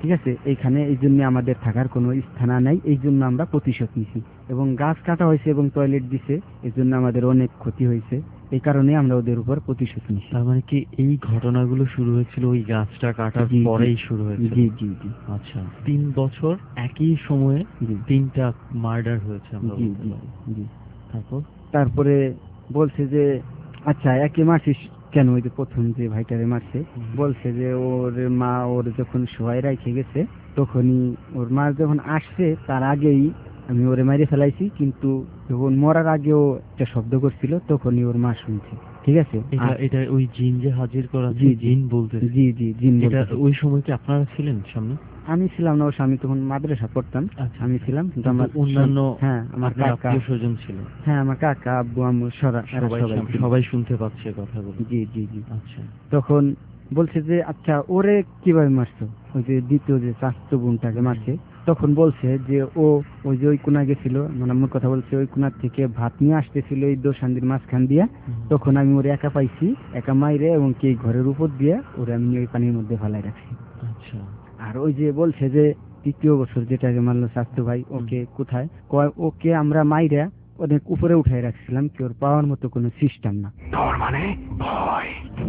ঠিক আছে, এইখানে এই জন্য আমাদের থাকার কোনো স্থান নাই, এই জন্য আমরা প্রতিশোধ নিছি এবং গাছ কাটা হয়েছে এবং টয়লেট দিছে, এই জন্য আমাদের অনেক ক্ষতি হয়েছে, এই কারণে আমরা ওদের উপর প্রতিশোধ নিছি। তার মানে কি এই ঘটনাগুলো শুরু হয়েছিল ওই গাছটা কাটার জি, জি। পরেই শুরু হয়েছিল? জি জি জি আচ্ছা, তিন বছর একই সময়ে জি তিনটা মার্ডার হয়েছে আমরা জি বলতে জি পারি। জি তারপর তারপরে বলছে যে আচ্ছা একে মারছিস কেন, ওই যে প্রথম যে ভাইটারে মারছে, বলছে যে ওর মা ওর যখন শোয়াই রাখে গেছে তখনই ওর মা যখন আসছে তার আগেই আমি ওরে মাইরে ফেলাইছি, কিন্তু যখন মরার আগেও একটা শব্দ করছিল তখনই ওর মা শুনছে। ঠিক আছে, এটা আর- এটা ওই জিন যে হাজির করা জি, জি। জিন বলতে জি জি জিন এটা বলতেছে। ওই সময় কি আপনারা ছিলেন সামনে? আমি ছিলাম না, অবশ্য আমি তখন মাদ্রাসা পড়তাম, আচ্ছা, আমি ছিলাম, কিন্তু কিন্তু আমার অন্যান্য হ্যাঁ আমার আপনার কাকা, আত্মীয় স্বজন ছিল? হ্যাঁ আমার কাকা আব্বু আম্মু সরা এরা সবাই সবাই ছিল। সবাই শুনতে পাচ্ছে কথাগুলো? জি জি জি আচ্ছা, তখন বলছে যে আচ্ছা ওরে কিভাবে মারছো, ওই যে দ্বিতীয় যে চাচাতো বোনটাকে মারছে, তখন বলছে যে ও ওই যে ওই কোনা গেছিল, মানে আমার কথা বলছে, ওই কোনার থেকে ভাত নিয়ে আসতেছিল এই দোসান্দির মাঝখান দিয়া, তখন আমি ওরে একা পাইছি, একা মাইরে এবং কি ঘরের উপর দিয়ে ওরে আমি ওই পানির মধ্যে ফেলাই রাখছি। আচ্ছা। আর ওই যে বলছে যে তৃতীয় বছর যেটাকে মারলো চাচাতো ভাই, ওকে কোথায় কয়, ওকে আমরা মাইরা অনেক উপরে উঠাই রাখছিলাম, কি ওর পাওয়ার মতো কোনো সিস্টেম না। ডর মানে ভয়।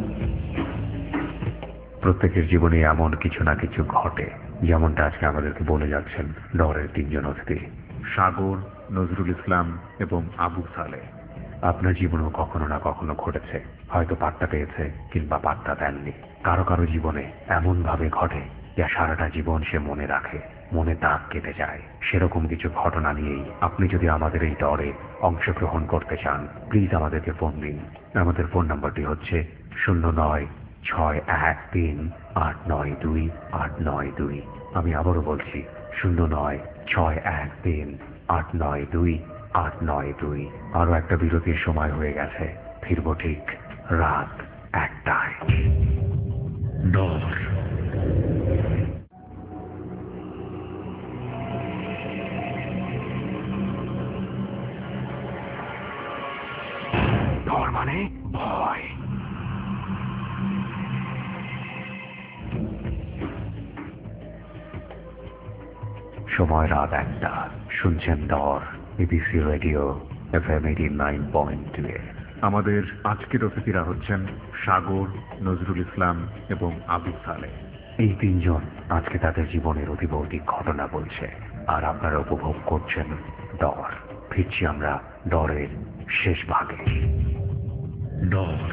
প্রত্যেকের জীবনে এমন কিছু না কিছু ঘটে, যেমনটা আজকে আমাদেরকে বলে যাচ্ছেন ডরের তিনজন অতিথি, সাগর, নজরুল ইসলাম এবং আবু সালে। আপনার জীবনেও কখনো না কখনো ঘটেছে, হয়তো পাত্তা পেয়েছে কিংবা পাত্তা দেননি। কারো কারো জীবনে এমন ভাবে ঘটে যা সারাটা জীবন সে মনে রাখে, মনে দাগ কেটে যায়। সেরকম কিছু ঘটনা নিয়েই আপনি যদি আমাদের এই দরে অংশগ্রহণ করতে চান, প্লিজ আমাদেরকে ফোন দিন। আমাদের ফোন নাম্বারটি হচ্ছে শূন্য নয় ছয় এক তিন আট নয় দুই আট নয় দুই। আমি আবারও বলছি শূন্য নয় ছয় এক তিন আট নয় দুই আট নয় দুই। আরো একটা বিরতির সময় হয়ে গেছে, ফিরবো ঠিক রাত একটায়। ডর। ডর মানে ভয়। সময় রাত একটা, শুনছেন ডর, ABC radio F M eighty nine point two. আমাদের আজকের অতিথিরা হচ্ছেন সাগর, নজরুল ইসলাম এবং আবু সালে। এই তিনজন আজকে তাদের জীবনের অতিভৌতিক ঘটনা বলছে, আর আপনারা উপভোগ করছেন ডর। ফিরছি আমরা ডরের শেষ ভাগে। ডর।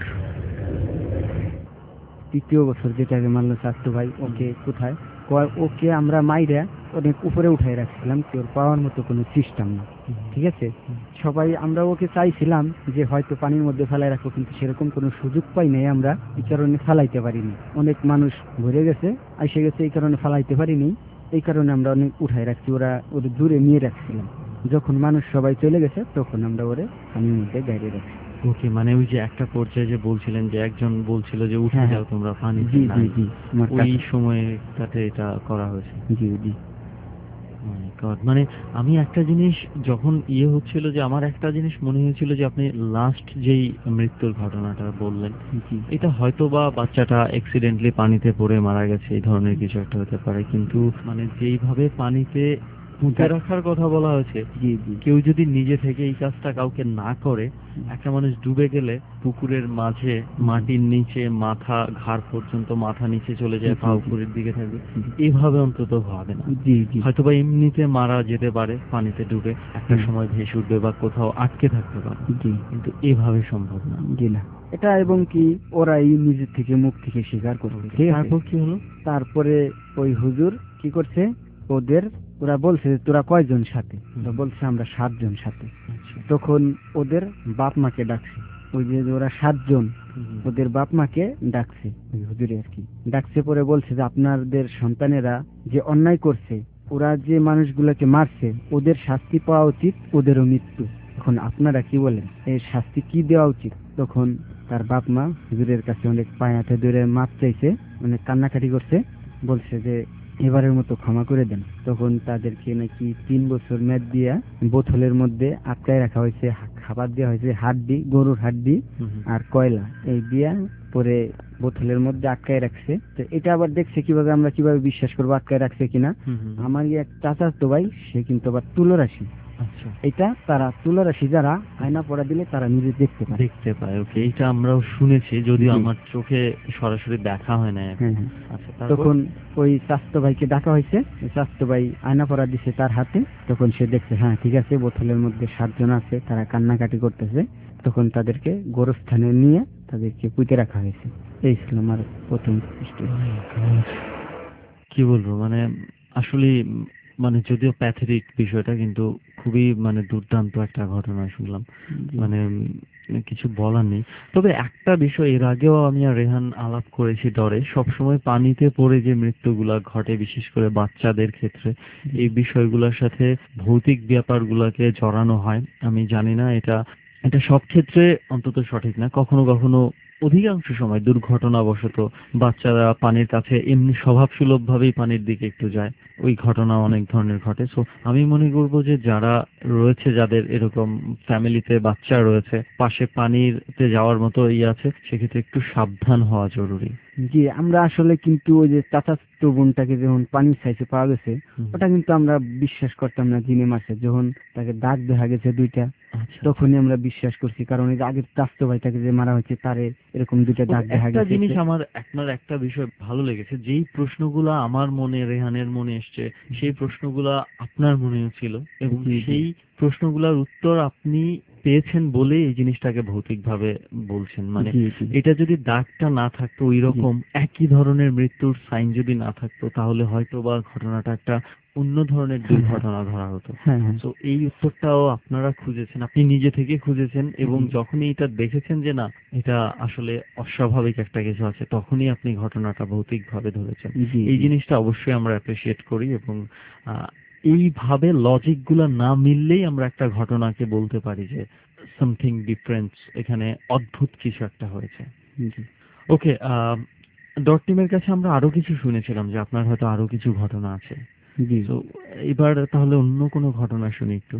তৃতীয় বছর যেটাকে মারলো চাচাতো ভাই, ওকে কোথায় কয়, ওকে আমরা মাইরা অনেক উপরে উঠাই রাখছিলাম, কি ওর পাওয়ার মতো কোনো সিস্টেম না। ঠিক আছে, সবাই আমরা ওকে চাইছিলাম যে হয়তো পানির মধ্যে ফেলাই রাখবো, কিন্তু সেরকম কোনো সুযোগ পাই নাই, আমরা এই কারণে ফালাইতে পারিনি। অনেক মানুষ ভরে গেছে এসে গেছে, এই কারণে ফালাইতে পারিনি, এই কারণে আমরা অনেক উঠাই রাখছি, ওরা ওদের দূরে নিয়ে রাখছিলাম। যখন মানুষ সবাই চলে গেছে তখন আমরা ওরে পানির মধ্যে গাইড়ে রাখছি। ওকে, মানে ওই যে একটা পর্যায়ে যে বলছিলেন যে একজন বলছিল যে উঠে হ্যাঁ, যাও তোমরা পানি, জি জি জি আমার ওই কাকা- সময়ে তাতে এটা করা হয়েছে। জি জি My God, মানে আমি একটা জিনিস যখন ইয়ে হচ্ছিল যে আমার একটা জিনিস মনে হয়েছিল যে আপনি লাস্ট যেই মৃত্যুর ঘটনাটা বললেন, জি এটা হয়তো বা বাচ্চাটা অ্যাক্সিডেন্টলি পানিতে পড়ে মারা গেছে, এই ধরনের কিছু একটা হতে পারে, কিন্তু মানে যেইভাবে পানিতে পুঁতে রাখার কথা বলা হয়েছে, জি জি কেউ যদি নিজে থেকে এই কাজটা কাউকে না করে, একটা মানুষ ডুবে গেলে পুকুরের মাঝে মাটির নিচে মাথা ঘাড় পর্যন্ত মাথা নিচে চলে যায়, পা উপরের দিকে থাকবে, এইভাবে অন্তত হবে না। জি জি হয়তো বা এমনিতে মারা যেতে পারে, পানিতে ডুবে একটা সময় ভেসে উঠবে বা কোথাও আটকে থাকতে পারে, জি কিন্তু এভাবে সম্ভব না। জি না, এটা এবং কি ওরাই নিজের থেকে মুখ থেকে স্বীকার করবে। ঠিক আছে, তারপর কি হলো? তারপরে ওই হুজুর কি করছে, ওদের ওরা বলছে যে, তোরা কয়জন সাথে? ওরা বলছে আমরা সাতজন সাথে। আচ্ছা। তখন ওদের বাপ মাকে ডাকছে, ওই যে ওরা সাতজন হুম। ওদের বাপ মাকে ডাকছে, ওই হুজুরে আর কি ডাকছে, পরে বলছে যে আপনাদের সন্তানেরা যে অন্যায় করছে, ওরা যে মানুষগুলোকে মারছে, ওদের শাস্তি পাওয়া উচিত, ওদেরও মৃত্যু। এখন আপনারা কি বলেন, এর শাস্তি কি দেওয়া উচিত? তখন তার বাপ মা হুজুরের কাছে অনেক পায়ে হাতে ধরে মাপ চাইছে, অনেক কান্নাকাটি করছে, বলছে যে এবারের মতো ক্ষমা করে দেন। তখন তাদেরকে নাকি তিন বছর মেয়াদ দিয়া বোতলের মধ্যে আটকায় রাখা হয়েছে, খাবার দেওয়া হয়েছে হাড্ডি, গরুর হাড্ডি আর কয়লা, এই দিয়া পরে বোতলের মধ্যে আটকায় রাখছে। তো এটা আবার দেখছে কিভাবে, আমরা কিভাবে বিশ্বাস করবো আটকায় রাখছে কিনা। আমার এক চাচাতো ভাই, সে কিন্তু আবার তুলারাশি, এটা তারা তুলারাশি যারা আয়না পড়া দিলে তারা নিজে দেখতে পায় দেখতে পায় ওকে, এটা আমরাও শুনেছি, যদিও আমার চোখে সরাসরি দেখা হয় না। আচ্ছা, তখন ওই স্বাস্থ্য ভাইকে ডাকা হয়েছে, স্বাস্থ্য ভাই আয়না পড়া দিছে তার হাতে। তখন সে দেখছে হ্যাঁ ঠিক আছে, বোতলের মধ্যে সাতজন আছে, তারা কান্নাকাটি করতেছে। তখন তাদেরকে গোরস্থানে নিয়ে তাদেরকে পুঁতে রাখা হয়েছে। এই ছিল আমার প্রথম স্টোরি। কি বলবো, মানে আসলে মানে যদিও প্যাথেটিক বিষয়টা, কিন্তু খুবই মানে দুর্দান্ত একটা ঘটনা শুনলাম, মানে কিছু বলার নেই। তবে একটা বিষয় এর আগেও আমি আর রেহান আলাপ করেছি, ডরে সবসময় পানিতে পড়ে যে মৃত্যুগুলা ঘটে, বিশেষ করে বাচ্চাদের ক্ষেত্রে, এই বিষয়গুলোর সাথে ভৌতিক ব্যাপারগুলোকে জড়ানো হয়। আমি জানি না এটা এটা সব ক্ষেত্রে অন্তত সঠিক না, কখনো কখনো অধিকাংশ সময় দুর্ঘটনাবশত বাচ্চারা পানির কাছে এমনি স্বভাবসুলভ ভাবেই পানির দিকে একটু যায়, ওই ঘটনা অনেক ধরনের ঘটে। সো আমি মনে করবো যে যারা রয়েছে, যাদের এরকম ফ্যামিলিতে বাচ্চা রয়েছে, পাশে পানিতে যাওয়ার মতো ইয়ে আছে, সেক্ষেত্রে একটু সাবধান হওয়া জরুরি। জি, আমরা আসলে কিন্তু ওই যে চাচাতো বোনটাকে যখন পানির সাইজে পাওয়া গেছে, ওটা কিন্তু আমরা বিশ্বাস করতাম না জিনে মাসে। যখন তাকে দাগ দেখা গেছে দুইটা, তখনই আমরা বিশ্বাস করছি, কারণ এই যে আগের চাচাতো ভাইটাকে যে মারা হয়েছে তারে এরকম দুইটা দাগ দেখা গেছে। একটা জিনিস আমার আপনার একটা বিষয় ভালো লেগেছে, যেই প্রশ্নগুলো আমার মনে, রেহানের মনে এসছে, সেই প্রশ্নগুলা আপনার মনেও ছিল, এবং সেই প্রশ্নগুলোর উত্তর আপনি পেয়েছেন বলে এই জিনিসটাকে ভৌতিক ভাবে বলছেন। মানে এটা যদি দাগটা না থাকতো, ওই রকম একই ধরনের মৃত্যুর সাইন যদি না থাকতো, তাহলে হয়তো বা ঘটনাটা একটা অন্য ধরনের দুর্ঘটনা ধরা হতো। তো এই উত্তরটাও আপনারা খুঁজেছেন, আপনি নিজে থেকে খুঁজেছেন, এবং যখনই এটা দেখেছেন যে না এটা আসলে অস্বাভাবিক একটা কিছু আছে, তখনই আপনি ঘটনাটা ভৌতিক ভাবে ধরেছেন। এই জিনিসটা অবশ্যই আমরা অ্যাপ্রিসিয়েট করি, এবং আহ এইভাবে লজিক গুলা না মিললেই আমরা একটা ঘটনাকে বলতে পারি যে সামথিং ডিফারেন্স, এখানে অদ্ভুত কিছু একটা হয়েছে। ওকে, ডট টিমের কাছে আমরা আরো কিছু শুনেছিলাম যে আপনার হয়তো আরো কিছু ঘটনা আছে। তো এবার তাহলে অন্য কোনো ঘটনা শুনি একটু।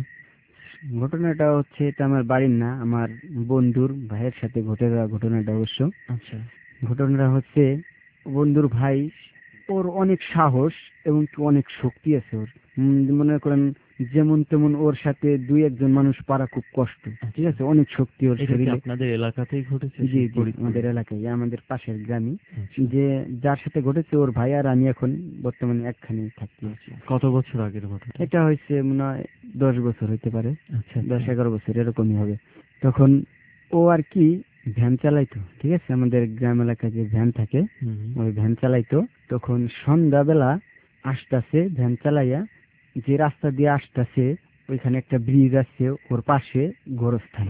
ঘটনাটা হচ্ছে, এটা আমার বাড়ির না, আমার বন্ধুর ভাইয়ের সাথে ঘটে যাওয়া ঘটনাটা অবশ্য। আচ্ছা, ঘটনাটা হচ্ছে বন্ধুর ভাই, ওর অনেক সাহস এবং অনেক শক্তি আছে ওর। মনে করেন যেমন তেমন ওর সাথে দুই একজন মানুষ পারা খুব কষ্ট, ঠিক আছে, অনেক শক্তি ওর শরীরে। আপনাদের এলাকাতেই ঘটেছে? জি জি, আমাদের এলাকায়, আমাদের পাশের গ্রামে। যে যার সাথে ঘটেছে ওর ভাই আর আমি এখন বর্তমানে একখানে থাকি। কত বছর আগের ঘটনা এটা? হয়েছে মনে হয় দশ বছর হইতে পারে, দশ এগারো বছর এরকমই হবে। তখন ও আর কি ভ্যান চালাইতো, ঠিক আছে, আমাদের গ্রাম এলাকায় যে ভ্যান থাকে ওই ভ্যান চালাইতো। তখন সন্ধ্যাবেলা আসতেছে ভ্যান চালাইয়া, যে রাস্তা দিয়ে আসতেছে ওইখানে একটা ব্রিজ আছে, ওর পাশে গোরস্থান।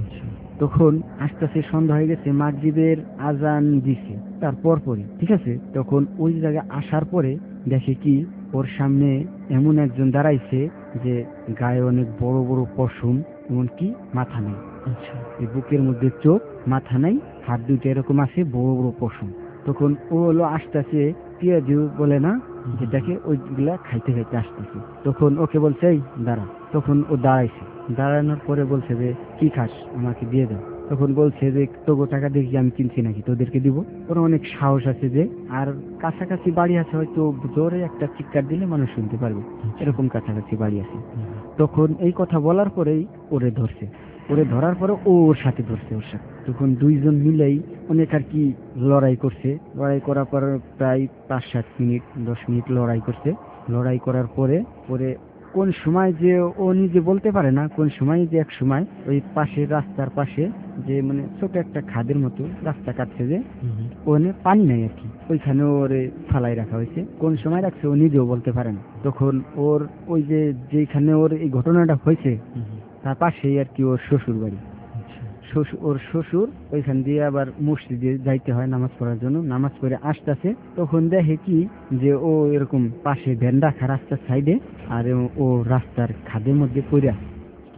তখন আসতেছে, সন্ধ্যা হয়ে গেছে, মাগরিবের আজান দিছে তারপর পরে, ঠিক আছে। তখন ওই জায়গায় আসার পরে দেখে কি ওর সামনে এমন একজন দাঁড়াইছে যে গায়ে অনেক বড় বড় পশম, এমনকি মাথা নেই। আচ্ছা, এই বুকের মধ্যে চোখ, মাথা নাই, হাত দুইটা এরকম আছে, বড় বড় পশম। তখন ও হলো আসতেছে, পেঁয়াজু বলে না যেটাকে, ওইগুলা খাইতে খাইতে আসতেছে। তখন ওকে বলছে এই দাঁড়া। তখন ও দাঁড়াইছে, দাঁড়ানোর পরে বলছে যে কি খাস, আমাকে দিয়ে দাও। তখন বলছে যে তোগো টাকা দেখি আমি কিনছি নাকি, তোদেরকে দিব। ওর অনেক সাহস আছে যে, আর কাছাকাছি বাড়ি আছে, হয়তো জোরে একটা চিৎকার দিলে মানুষ শুনতে পারবে, এরকম কাছাকাছি বাড়ি আছে। তখন এই কথা বলার পরেই ওরে ধরছে, ওরে ধরার পরে ও ওর সাথে ধরছে ওর সাথে। তখন দুইজন মিলেই অনেক আর কি লড়াই করছে। লড়াই করার পর প্রায় পাঁচ সাত মিনিট দশ মিনিট লড়াই করছে। লড়াই করার পরে পরে কোন সময় যে ও নিজে বলতে পারে না, কোন সময় যে এক সময় ওই পাশে রাস্তার পাশে যে মানে ছোট একটা খাদের মতো রাস্তা কাটছে, যে ওখানে পানি নাই আর কি, ওইখানে ওরে ফালাই রাখা হয়েছে। কোন সময় রাখছে ও নিজেও বলতে পারে না। তখন ওর ওই যে যেখানে ওর এই ঘটনাটা হয়েছে তার পাশেই আর কি ওর শ্বশুর বাড়ি। শ্বশুর, ওর শ্বশুর ওইখান দিয়ে আবার মসজিদে যাইতে হয় নামাজ পড়ার জন্য। নামাজ পড়ে আসতেছে, তখন দেখে কি যে ও এরকম পাশে ভ্যান রাখা রাস্তার সাইডে, আর ও রাস্তার খাদের মধ্যে পড়ে আছে।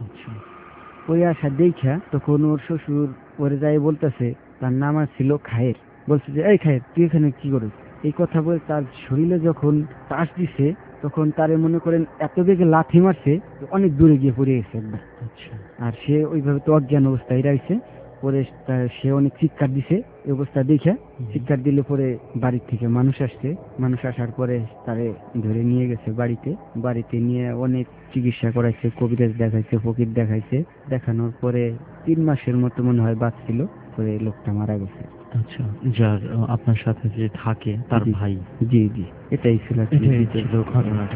পড়ে আসা দেখা তখন ওর শ্বশুর ওরে যাই বলতেছে, তার নাম ছিল খায়ের। বলছে যে এই খায়ের, তুই এখানে কি করিস? এই কথা বলে তার শরীরে যখন টাচ দিছে, তখন তারে মনে করেন এত বেগে লাথি মারছে অনেক দূরে গিয়ে পড়ে গেছে একবার। আচ্ছা আর সে ওইভাবে তো অজ্ঞান অবস্থায় রয়েছে। পরে তা- সে অনেক চিৎকার দিছে, এই অবস্থা দেখে চিৎকার দিলে পরে বাড়ির থেকে মানুষ আসছে। মানুষ আসার পরে তারে ধরে নিয়ে গেছে বাড়িতে। বাড়িতে নিয়ে অনেক চিকিৎসা করাইছে, কবিরাজ দেখাইছে, ফকির দেখাইছে। দেখানোর পরে তিন মাসের মতো মনে হয় বাঁচছিল, পরে লোকটা মারা গেছে। আচ্ছা, যার আহ, আপনার সাথে যে থাকে তার জি। ভাই। জি জি এটাই ছিল আর কি। এটাই ছিল ঘটনাটা।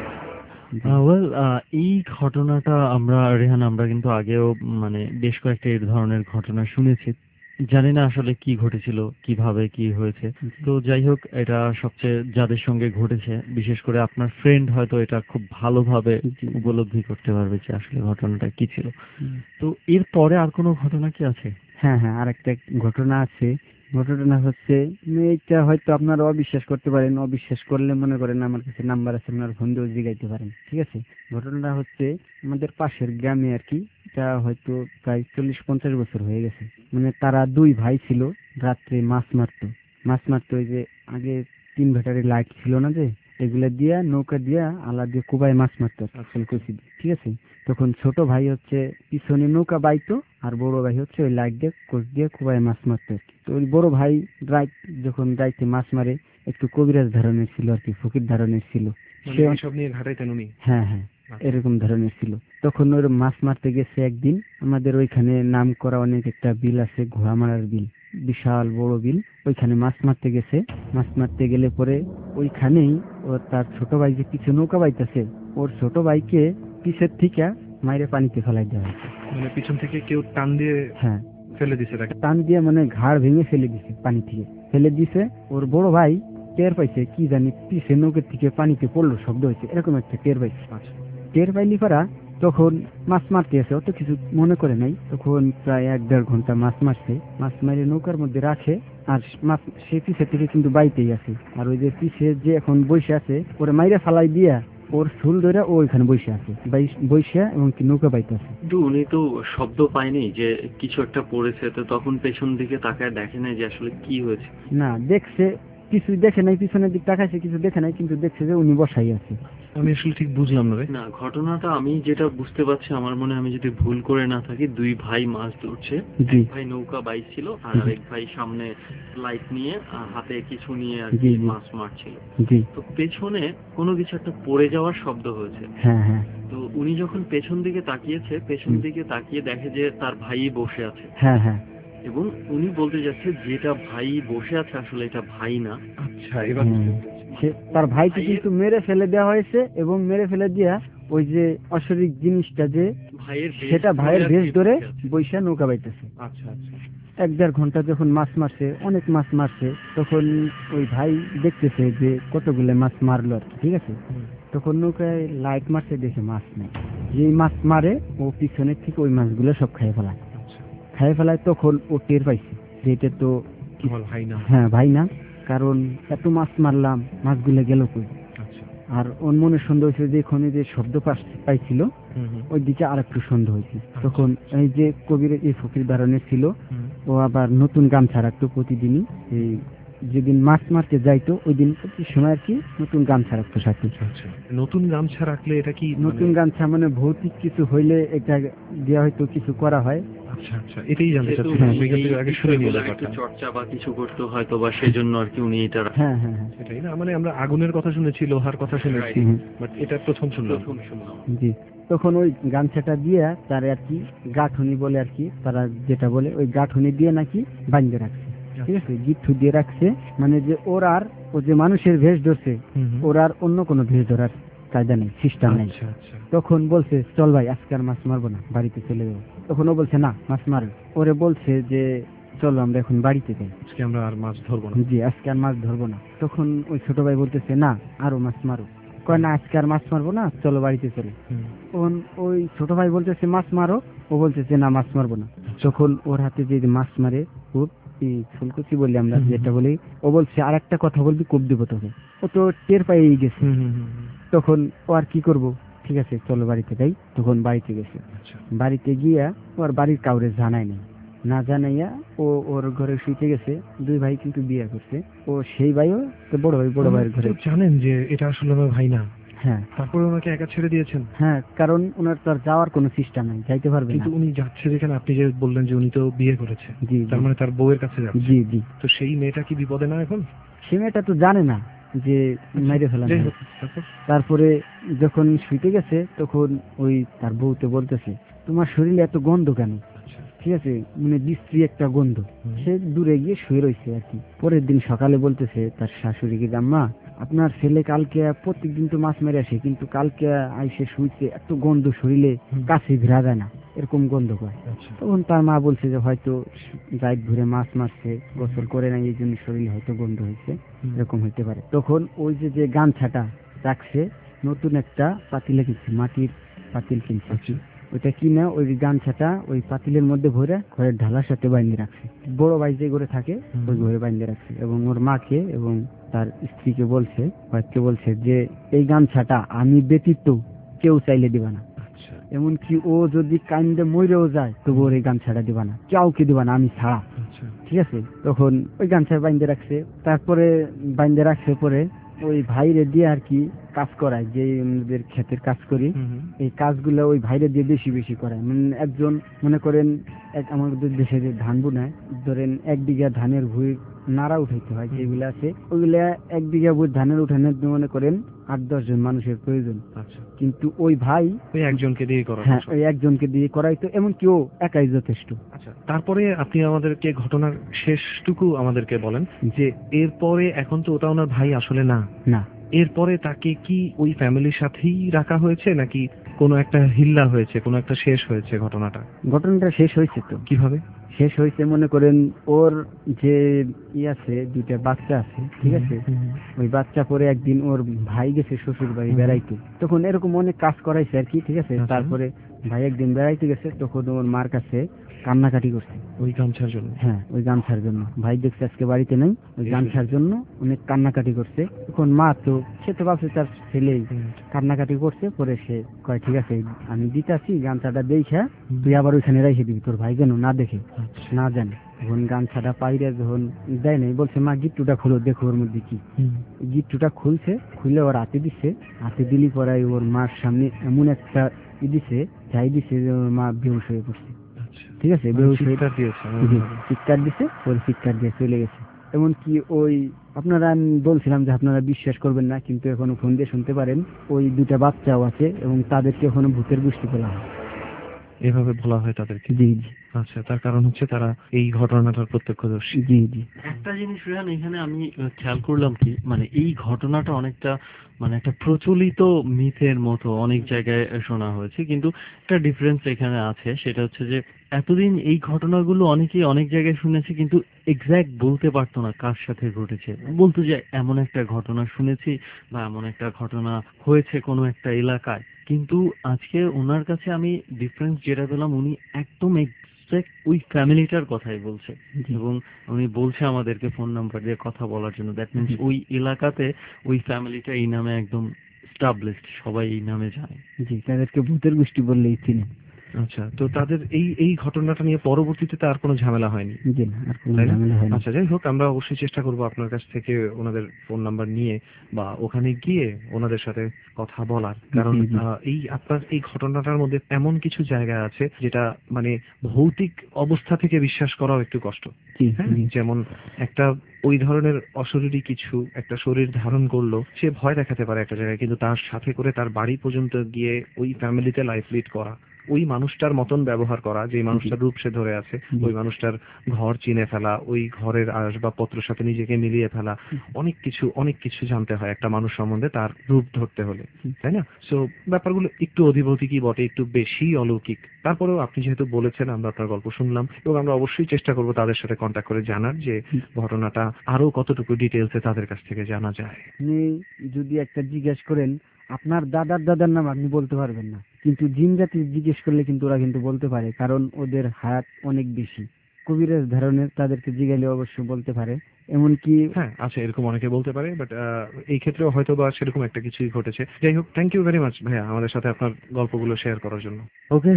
জি। ওয়েল, এই ঘটনাটা আমরা রেহান আমরা কিন্তু আগেও মানে বেশ কয়েকটা এই ধরনের ঘটনা শুনেছি। জানি না আসলে কি ঘটেছিল, কিভাবে কি হয়েছে। তো যাই হোক, এটা সবচেয়ে যাদের সঙ্গে ঘটেছে, বিশেষ করে আপনার ফ্রেন্ড হয়তো এটা খুব ভালোভাবে জি। উপলব্ধি করতে পারবে যে আসলে ঘটনাটা কি ছিল। হুম। তো এরপরে আর কোনো ঘটনা কি আছে? হ্যাঁ হ্যাঁ আরেকটা ঘটনা আছে। ঘটনা হচ্ছে এইটা হয়তো আপনারা অবিশ্বাস করতে পারেন, অবিশ্বাস করলে মনে করেন আমার কাছে নাম্বার আছে, আপনার ফোন দিয়েও জিগাইতে পারেন, ঠিক আছে। ঘটনাটা হচ্ছে আমাদের পাশের গ্রামে আর কি। এটা হয়তো প্রায় চল্লিশ পঞ্চাশ বছর হয়ে গেছে। মানে তারা দুই ভাই ছিল, রাত্রে মাছ মারতো। মাছ মারতো ওই যে আগে তিন ব্যাটারি লাইট ছিল না, যে এগুলা দিয়া নৌকা দিয়া আলা দিয়ে কুবায় মাছ মারতো ফুলকুচি দিয়ে, ঠিক আছে। তখন ছোট ভাই হচ্ছে পিছনে নৌকা বাইতো, আর বড় ভাই হচ্ছে ওই লাইট দিয়ে কোচ দিয়ে কুবায় মাছ মারতো আর কি। তো ওই বড় ভাই রাত যখন রাইতে মাছ মারে একটু কবিরাজ ধরনের ছিল আর কি, ফকির ধরনের ছিল সে। সব নিয়ে ঘাটাইতেন উনি? হ্যাঁ হ্যাঁ এরকম ধরনের ছিল। তখন ওর মাছ মারতে গেছে একদিন। আমাদের ওইখানে নাম করা অনেক একটা বিল আছে, ঘোড়ামারার বিল, বিশাল বড় বিল। ওইখানে মাছ মারতে গেছে। মাছ মারতে গেলে পরে ওইখানেই ওর তার ছোট ভাই যে পিছু নৌকা বাইতেছে, ওর ছোট ভাইকে পিছের থেকে মাইরে পানিতে ফেলাই দেওয়া হয়েছে। মানে পিছন থেকে কেউ টান দিয়ে হ্যাঁ ফেলে দিছে তাকে? টান দিয়ে মানে ঘাড় ভেঙে ফেলে দিছে, পানি থেকে ফেলে দিছে। ওর বড় ভাই টের পাইছে কি জানি পিছে নৌকের থেকে পানিতে পড়লো, শব্দ হয়েছে, এরকম একটা টের পাইছে। আচ্ছা টের পাইলি পারা তখন মাছ মারতে আছে, অত কিছু মনে করে নাই। তখন প্রায় এক দেড় ঘন্টা মাছ মারছে। মাছ মারে নৌকার মধ্যে রাখে, আর মাছ সে পিছে থেকে কিন্তু বাইতেই আছে। আর ওই যে পিছে যে এখন বসে আছে, ওরে মাইরে ফালাই দিয়া ওর চুল ধরে ও ওইখানে বসে আছে, বসে এবং কি নৌকা বাইতেছে। কিন্তু উনি তো শব্দ পায়নি যে কিছু একটা পড়েছে, তো তখন পেছন দিকে তাকায় দেখে নাই যে আসলে কি হয়েছে? না দেখছে, কিছু দেখে নাই, পিছনের দিক তাকাইছে, কিছু দেখে নাই, কিন্তু দেখছে যে উনি বসাই আছে। আমি আসলে ঠিক বুঝলাম না রে। না, ঘটনাটা আমি যেটা বুঝতে পারছি, আমার মনে হয় আমি যদি ভুল করে না থাকি, দুই ভাই মাছ ধরছে। জি। এক ভাই নৌকা বাইছিল আর আরেক ভাই সামনে লাইট নিয়ে আহ, হাতে কিছু নিয়ে আর জি, কি জি। মাছ মারছিল। জি। তো পেছনে কোনো কিছু একটা পড়ে যাওয়ার শব্দ হয়েছে। হ্যাঁ হ্যাঁ তো উনি যখন পেছন দিকে তাকিয়েছে, পেছন দিকে তাকিয়ে দেখে যে তার ভাই বসে আছে, হ্যাঁ হ্যাঁ এবং উনি বলতে যাচ্ছে যেটা ভাই বসে আছে আসলে এটা ভাই না। আচ্ছা এবার হুম। সে তার ভাইকে কিন্তু মেরে ফেলে দেওয়া হয়েছে, এবং মেরে ফেলে দিয়া ওই যে অশরীর জিনিসটা যে ভাইয়ের বেশ সেটা ধরে ভাইয়ের আর ভেষ কি ধরে বসে আছে। বৈশা নৌকা বাইতেছে। আচ্ছা আচ্ছা এক দেড় ঘন্টা যখন মাছ মারছে, অনেক মাছ মারছে, তখন ওই ভাই দেখতেছে যে কতগুলো মাছ মারলো আর কি, ঠিক আছে। তখন নৌকায় লাইট মারছে, দেখে মাছ নেই। যেই মাছ মারে ও পিছনের থেকে ওই মাছগুলো সব খাই ফেলায়। আচ্ছা খাই ফেলায় তখন ও টের পাইছে যে এটা তো আমার ভাই না। হ্যাঁ ভাই না, কারণ এত মাছ মারলাম, মাছগুলো গেল কই। আচ্ছা আর ওর মনে সন্দেহ হয়েছে যে এখানে যে শব্দ পাস- পাইছিল হুম হুম ওই দিকে আর একটু সন্দেহ হয়েছে। তখন এই যে কবির এই ফকির ধরনের ছিল, হুম। ও আবার নতুন গামছা রাখতো প্রতিদিনই। এই যেদিন মাছ মারতে যাইতো ওই দিন প্রতি সময় আর কি নতুন গামছা রাখতো সাথে। আচ্ছা নতুন গামছা রাখলে এটা কি নতুন মানে- গামছা মানে ভৌতিক কিছু হইলে এটা দেওয়া হয়তো কিছু করা হয়। আচ্ছা আচ্ছা এটাই জানতে যেহেতু চাচ্ছিলাম, উনি সেখান থেকে এই আগে শুনে নিয়ে বিষয়গুলো একটু ব্যাপারটা। চর্চা বা কিছু করতে হয়তো বা সেজন্য আর কি উনি এটা রাখেন। হ্যাঁ হ্যাঁ হ্যাঁ সেটাই না, মানে আমরা আগুনের কথা শুনেছি, লোহার কথা শুনেছি, হুম। বাট এটা প্রথম শুনলাম। প্রথম শুনলাম। জি। তখন ওই গামছাটা দিয়ে তার আর কি গাঁঠুনি বলে আর কি, তারা যেটা বলে ওই গাঁঠুনি দিয়ে নাকি বাঁধতে রাখছে, ঠিক আছে, গিট্টু দিয়ে রাখছে। মানে যে ওর আর ও যে মানুষের ভেষ ধরছে, হুম হুম। ওর আর অন্য কোনো ভেষ ধরার কায়দা নেই, সিস্টেম নেই। আচ্ছা আচ্ছা তখন বলছে চল ভাই আজকে আর মাছ মারবো না, বাড়িতে চলে যাবো। তখন ও বলছে না মাছ মারবে। ওরে বলছে যে চলো আমরা এখন বাড়িতে যাই, আজকে আমরা আর মাছ ধরবো না। জি আজকে আর মাছ ধরবো না। তখন ওই ছোট ভাই বলতেছে না আরো মাছ মারো। কয় না আজকে আর মাছ মারবো না, চলো বাড়িতে চলো। হুম। তখন ওই ছোট ভাই বলতেছে মাছ মারো, ও বলতেছে না মাছ মারবো না। তখন ওর হাতে যে মাছ মারে খুব ফুলকুচি বলি আমরা হুম। যেটা বলি, ও বলছে আর একটা কথা বলবি কোপ দেবো তোকে। ও তো টের পাইয়ে গেছে। হুম হুম হুম হুম। তখন ও আর কি করবো, ঠিক আছে চলো বাড়িতে যাই। তখন বাড়িতে গেছে। আচ্ছা বাড়িতে গিয়া ওর বাড়ির কাউরে জানায় নাই, না জানাইয়া ও ওর ঘরে শুইতে গেছে। দুই ভাই কিন্তু বিয়ে করছে, ও সেই ভাইও তো বড় ভাই বড় ভাইয়ের ঘরে। তো জানেন যে এটা আসলে আমার ভাই না? হ্যাঁ। তারপরে ওনাকে একা ছেড়ে দিয়েছেন? হ্যাঁ, কারণ ওনার তো আর যাওয়ার কোনো সিস্টেম নাই, যাইতে পারবে না। কিন্তু উনি যাচ্ছে যেখানে, আপনি যে বললেন যে উনি তো বিয়ে করেছে, জি, তার মানে তার বউয়ের কাছে যাচ্ছে। জি জি। তো সেই মেয়েটা কি বিপদে না এখন? সে মেয়েটা তো জানে না যে মেরে ফেলা। তারপরে যখন শুইতে গেছে তখন ওই তার বউতে বলতেছে, তোমার শরীরে এত গন্ধ কেন? ঠিক আছে, মানে বিশ্রী একটা গন্ধ। সে দূরে গিয়ে শুয়ে রয়েছে আর কি। পরের দিন সকালে বলতেছে তার শাশুড়িকে, আম্মা আপনার ছেলে কালকে প্রত্যেকদিন তো মাছ মেরে আসে, কিন্তু কালকে আইসে শুইছে, এত গন্ধ শরীরে, কাছে ভিড়া যায় না, এরকম গন্ধ করে। তখন তার মা বলছে যে হয়তো রাত ঘুরে মাছ মারছে, গোসল করে না, এই জন্য শরীরে হয়তো গন্ধ হয়েছে, এরকম হইতে পারে। তখন ওই যে যে গামছাটা রাখছে, নতুন একটা পাতিলে কিনছে, মাটির পাতিল কিনছে, ওইটা কিনা ওই গামছাটা ওই পাতিলের মধ্যে ভরে ঘরের ঢালার সাথে বাইন্ধে রাখছে। বড় ভাই যে ঘরে থাকে ওই ঘরে বাইন্ধে রাখছে, এবং ওর মাকে এবং তার স্ত্রীকে বলছে, ওয়াইফকে বলছে যে এই গামছাটা আমি ব্যতীত কেউ চাইলে দিবা না, এমনকি ও যদি কান্দে মরেও যায় তবু ওর এই গামছাটা দিবা না, কাউকে দিবা না, আমি ছাড়া। ঠিক আছে, তখন ওই গামছা বাইন্ধে রাখছে। তারপরে বাইন্ধে রাখছে পরে ওই ভাইরে দিয়ে আর কি কাজ করায়, যে আমাদের ক্ষেতের কাজ করি, এই কাজগুলো ওই ভাইরে দিয়ে বেশি বেশি করায়। মানে একজন মনে করেন এক আমাদের দেশে যে ধান বুনায়, ধরেন এক বিঘা ধানের ভুঁই নাড়া উঠাইতে হয় যেগুলো আছে, ওইগুলা এক বিঘা ভুঁই ধানের উঠানোর মনে করেন আট দশ জন মানুষের প্রয়োজন। কিন্তু ওই ভাই ওই একজনকে দিয়ে করায়। হ্যাঁ, ওই একজনকে দিয়ে করাইতো, এমনকি ও একাই যথেষ্ট। আচ্ছা, তারপরে আপনি আমাদেরকে ঘটনার শেষটুকু আমাদেরকে বলেন যে এরপরে, এখন তো ওটা ওনার ভাই আসলে না না এরপরে তাকে কি ওই ফ্যামিলির সাথেই রাখা হয়েছে, নাকি কোনো একটা হিল্লা হয়েছে, কোনো একটা শেষ হয়েছে ঘটনাটা? ঘটনাটা শেষ হয়েছে। তো কিভাবে শেষ হয়েছে? মনে করেন ওর যে ই আছে, দুইটা বাচ্চা আছে, ঠিক আছে, ওই বাচ্চা পরে একদিন ওর ভাই গেছে শ্বশুর বাড়ি বেড়াইতে, তখন এরকম অনেক কাজ করাইছে আর কি, ঠিক আছে। তারপরে ভাই একদিন বেড়াইতে গেছে, তখন ওর মার কাছে কান্নাকাটি করছে ওই গামছার জন্য। হ্যাঁ, ওই গামছার জন্য। ভাই দেখছে আজকে বাড়িতে নাই, ওই গামছার জন্য অনেক কান্নাকাটি করছে। এখন মা তো, সে তো ভাবছে তার ছেলে কান্নাকাটি করছে, পরে সে কয় ঠিক আছে আমি দিতাছি, গামছাটা দেখা তুই আবার ওইখানে রেখে দিবি, তোর ভাই যেন না দেখে না জানে। তখন গামছাটা পাইরে যখন দেয় নাই, বলছে মা গিট্টুটা খুলো, দেখো ওর মধ্যে কি। গিট্টুটা খুলছে, খুলে ওর হাতে দিচ্ছে, হাতে দিলি পরে ওর মার সামনে এমন একটা ই দিছে, যাই দিছে যে ওর মা বেহুশ হয়ে পড়ছে। ঠিক আছে, বেহুশ হয়ে চিৎকার দিছে, ওর চিৎকার দিয়ে চলে গেছে। এমনকি ওই আপনারা, আমি বলছিলাম যে আপনারা বিশ্বাস করবেন না, কিন্তু এখনো ফোন দিয়ে শুনতে পারেন, ওই দুটা বাচ্চাও আছে এবং তাদেরকে এখনো ভূতের গোষ্ঠী বলা হয়, এভাবে বলা হয় তাদেরকে। জি জি। আচ্ছা, তার কারণ হচ্ছে তারা এই ঘটনাটার প্রত্যক্ষদর্শী। জি জি। একটা জিনিস রেহান, এখানে আমি খেয়াল করলাম কি, মানে এই ঘটনাটা অনেকটা মানে একটা প্রচলিত মিথের মতো অনেক জায়গায় শোনা হয়েছে, কিন্তু একটা ডিফারেন্স এখানে আছে, সেটা হচ্ছে যে এতদিন এই ঘটনাগুলো অনেকেই অনেক জায়গায় শুনেছে, কিন্তু এক্স্যাক্ট বলতে পারতো না কার সাথে ঘটেছে। বলতো যে এমন একটা ঘটনা শুনেছি বা এমন একটা ঘটনা হয়েছে কোনো একটা এলাকায়, কিন্তু আজকে ওনার কাছে আমি ডিফারেন্স যেটা পেলাম, উনি একদম ওই ফ্যামিলিটার কথাই বলছে, এবং উনি বলছে আমাদেরকে ফোন নাম্বার দিয়ে কথা বলার জন্য। দ্যাট মিনস ওই এলাকাতে ওই ফ্যামিলিটা এই নামে একদম স্টাবলিশড, সবাই এই নামে জানে। জি, তাদেরকে ভূতের গোষ্ঠী বললেই চিনে। আচ্ছা, তো তাদের এই এই ঘটনাটা নিয়ে পরবর্তীতে আর কোনো ঝামেলা হয়নি? জি না, আর কোনো ঝামেলা হয়নি। আচ্ছা, যাই হোক, আমরা অবশ্যই চেষ্টা করব আপনার কাছ থেকে ওনাদের ফোন নাম্বার নিয়ে বা ওখানে গিয়ে ওনাদের সাথে কথা বলার, কারণ এই আপনার এই ঘটনাটার মধ্যে এমন কিছু জায়গা আছে যেটা মানে ভৌতিক অবস্থা থেকে বিশ্বাস করাও একটু কষ্ট। যেমন একটা ওই ধরনের অশরীরী কিছু একটা শরীর ধারণ করলো, সে ভয় দেখাতে পারে একটা জায়গায়, কিন্তু তার সাথে করে তার বাড়ি পর্যন্ত গিয়ে ওই ফ্যামিলিতে লাইফ লিড করা, ওই মানুষটার মতন ব্যবহার করা, যে মানুষটার রূপ সে ধরে আছে, ওই মানুষটার ঘর চিনে ফেলা, ওই ঘরের আসবাবপত্রের সাথে নিজেকে মিলিয়ে ফেলা, অনেক কিছু অনেক কিছু জানতে হয় একটা মানুষ সম্বন্ধে তার রূপ ধরতে হলে, তাই না? সো ব্যাপারগুলো একটু অধিভৌতিকই বটে, একটু বেশি অলৌকিক। তারপরেও আপনি যেহেতু বলেছেন, আমরা আপনার গল্প শুনলাম, এবং আমরা অবশ্যই চেষ্টা করব তাদের সাথে কন্ট্যাক্ট করে জানার যে ঘটনাটা আরো কতটুকু ডিটেলসে তাদের কাছ থেকে জানা যায়। আপনি যদি একটা জিজ্ঞেস করেন আপনার দাদার দাদার নাম, আপনি বলতে পারবেন না, কিন্তু জিন জাতি জিজ্ঞেস করলে কিন্তু ওরা কিন্তু বলতে পারে, কারণ ওদের হায়াত অনেক বেশি। কবিরাজ ধরনের, তাদেরকে জিজ্ঞাসা অবশ্যই বলতে পারে। এমনকি হ্যাঁ আছে, এরকম অনেকে বলতে পারে, বাট এই ক্ষেত্রেও হয়তো বা সেরকম একটা কিছুই ঘটেছে। যাই হোক, থ্যাংক ইউ ভেরি মাচ ভাইয়া আমাদের সাথে আপনার গল্পগুলো শেয়ার করার জন্য। ওকে,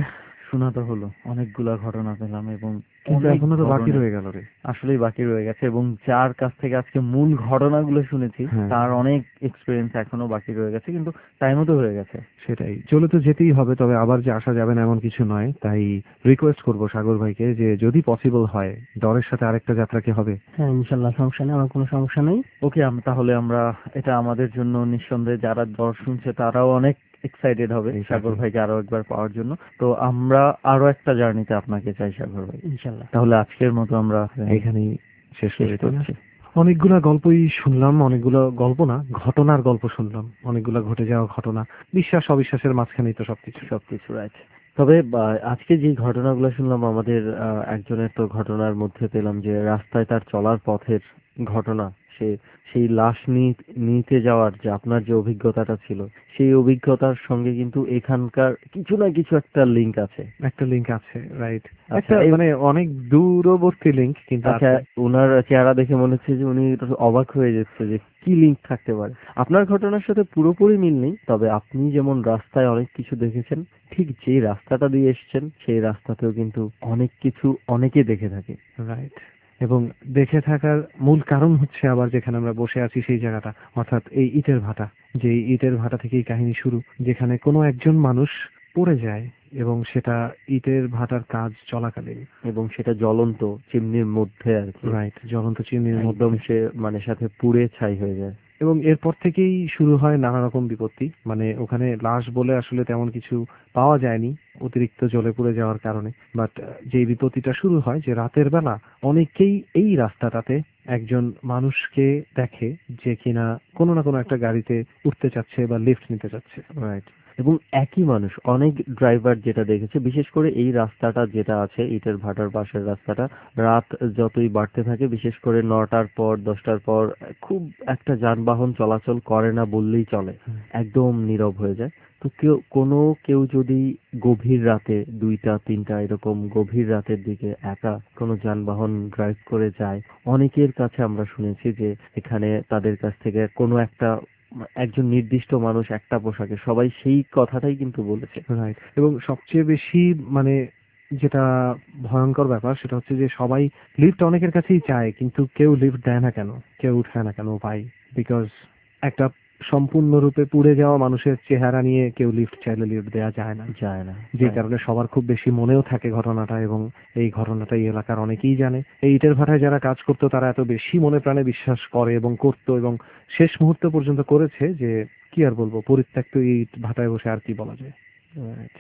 শোনা তো হলো, অনেকগুলা ঘটনা পেলাম এবং কিন্তু অনেক এখনো তো বাকি ঘটনা রয়ে গেল রে। আসলেই বাকি রয়ে গেছে, এবং যার কাছ থেকে আজকে মূল ঘটনাগুলো শুনেছি হ্যাঁ। তার অনেক এক্সপিরিয়েন্স এখনো বাকি রয়ে গেছে, কিন্তু টাইমও তো হয়ে গেছে। সেটাই, চলে তো যেতেই হবে, তবে আবার যে আসা যাবে না এমন কিছু নয়। তাই রিকোয়েস্ট করব সাগর ভাইকে যে যদি পসিবল হয় ডরের সাথে আরেকটা যাত্রা কি হবে? হ্যাঁ ইনশাল্লাহ, সমস্যা নেই, আমার কোনো সমস্যা নেই। ওকে, তাহলে আমরা এটা আমাদের জন্য নিঃসন্দেহে যারা দর শুনছে তারাও অনেক এক্সাইটেড হবে Exactly. সাগর ভাইকে আরো একবার পাওয়ার জন্য। তো আমরা আরো একটা জার্নিতে আপনাকে চাই সাগর ভাই। ইনশাল্লাহ। তাহলে আজকের মতো আমরা এখানেই শেষ শেষ করে দিই, তাই না? করছি। অনেকগুলা গল্পই শুনলাম, অনেকগুলো গল্প না, ঘটনার গল্প শুনলাম, অনেকগুলো ঘটে যাওয়া ঘটনা, বিশ্বাস অবিশ্বাসের মাঝখানেই তো সবকিছু। সবকিছু রাইট। তবে বা, আজকে যে ঘটনাগুলো শুনলাম আমাদের আহ, একজনের তো ঘটনার মধ্যে পেলাম যে রাস্তায় তার চলার পথের ঘটনা, সে সেই লাশ নিয়ে- নিতে যাওয়ার যে আপনার যে অভিজ্ঞতাটা ছিল সেই অভিজ্ঞতার সঙ্গে কিন্তু এখানকার কিছু না কিছু একটা লিংক আছে। একটা লিংক আছে, রাইট, আচ্ছা, একটা এই- মানে অনেক দূরবর্তী লিংক কিন্তু আচ্ছা, আছে। ওনার চেহারা দেখে মনে হচ্ছে যে উনি একটু অবাক হয়ে যাচ্ছে যে কি লিংক থাকতে পারে। আপনার ঘটনার সাথে পুরোপুরি মিল নেই, তবে আপনি যেমন রাস্তায় অনেক কিছু দেখেছেন, ঠিক যে রাস্তাটা দিয়ে এসেছেন সেই রাস্তাতেও কিন্তু অনেক কিছু অনেকে দেখে থাকে। রাইট, এবং দেখে থাকার মূল কারণ হচ্ছে আবার যেখানে আমরা বসে আছি সেই জায়গাটা, অর্থাৎ এই ইটের ভাটা। যে ইটের ভাটা থেকেই কাহিনী শুরু, যেখানে কোনো একজন মানুষ পড়ে যায় এবং সেটা ইটের ভাটার কাজ চলাকালীন, এবং সেটা জ্বলন্ত চিমনির মধ্যে আর কি, রাইট, জ্বলন্ত চিমনির মধ্যে, একদম সে মানে সাথে পুড়ে ছাই হয়ে যায়। এবং এরপর থেকেই শুরু হয় নানা রকম বিপত্তি। মানে ওখানে লাশ বলে আসলে তেমন কিছু পাওয়া যায়নি অতিরিক্ত জ্বলে পুড়ে যাওয়ার কারণে, বাট যে বিপত্তিটা শুরু হয় যে রাতের বেলা অনেকেই এই রাস্তাটাতে একজন মানুষকে দেখে যে কিনা কোনো না কোনো একটা গাড়িতে উঠতে চাচ্ছে বা লিফট নিতে চাচ্ছে। রাইট, এবং একই মানুষ অনেক ড্রাইভার যেটা দেখেছে, বিশেষ করে এই রাস্তাটা যেটা আছে ইটের ভাটার পাশের রাস্তাটা, রাত যতই বাড়তে থাকে বিশেষ করে নটার পর দশটার পর খুব একটা যানবাহন চলাচল করে না বললেই চলে, একদম নীরব হয়ে যায়। তো কেউ কোনো কেউ যদি গভীর রাতে দুইটা তিনটা এরকম গভীর রাতের দিকে একা কোনো যানবাহন ড্রাইভ করে যায়, অনেকের কাছে আমরা শুনেছি যে এখানে তাদের কাছ থেকে কোনো একটা একজন নির্দিষ্ট মানুষ একটা পোশাকে, সবাই সেই কথাটাই কিন্তু বলেছে। রাইট, এবং সবচেয়ে বেশি মানে যেটা ভয়ঙ্কর ব্যাপার সেটা হচ্ছে যে সবাই লিফট অনেকের কাছেই চায়, কিন্তু কেউ লিফট দেয় না কেন, কেউ উঠায় না কেন ভাই? বিকজ একটা সম্পূর্ণরূপে পুড়ে যাওয়া মানুষের চেহারা নিয়ে কেউ লিফট চাইলে লিফট দেওয়া যায় না, যায় না, যে কারণে সবার খুব বেশি মনেও থাকে ঘটনাটা, এবং এই ঘটনাটা এই এলাকার অনেকেই জানে। এই ইটের ভাটায় যারা কাজ করতো তারা এত বেশি মনে প্রাণে বিশ্বাস করে এবং করতো, এবং শেষ মুহূর্ত পর্যন্ত করেছে যে কি আর বলবো, পরিত্যক্ত এই ইট ভাটায় বসে আর কি বলা যায়। Right.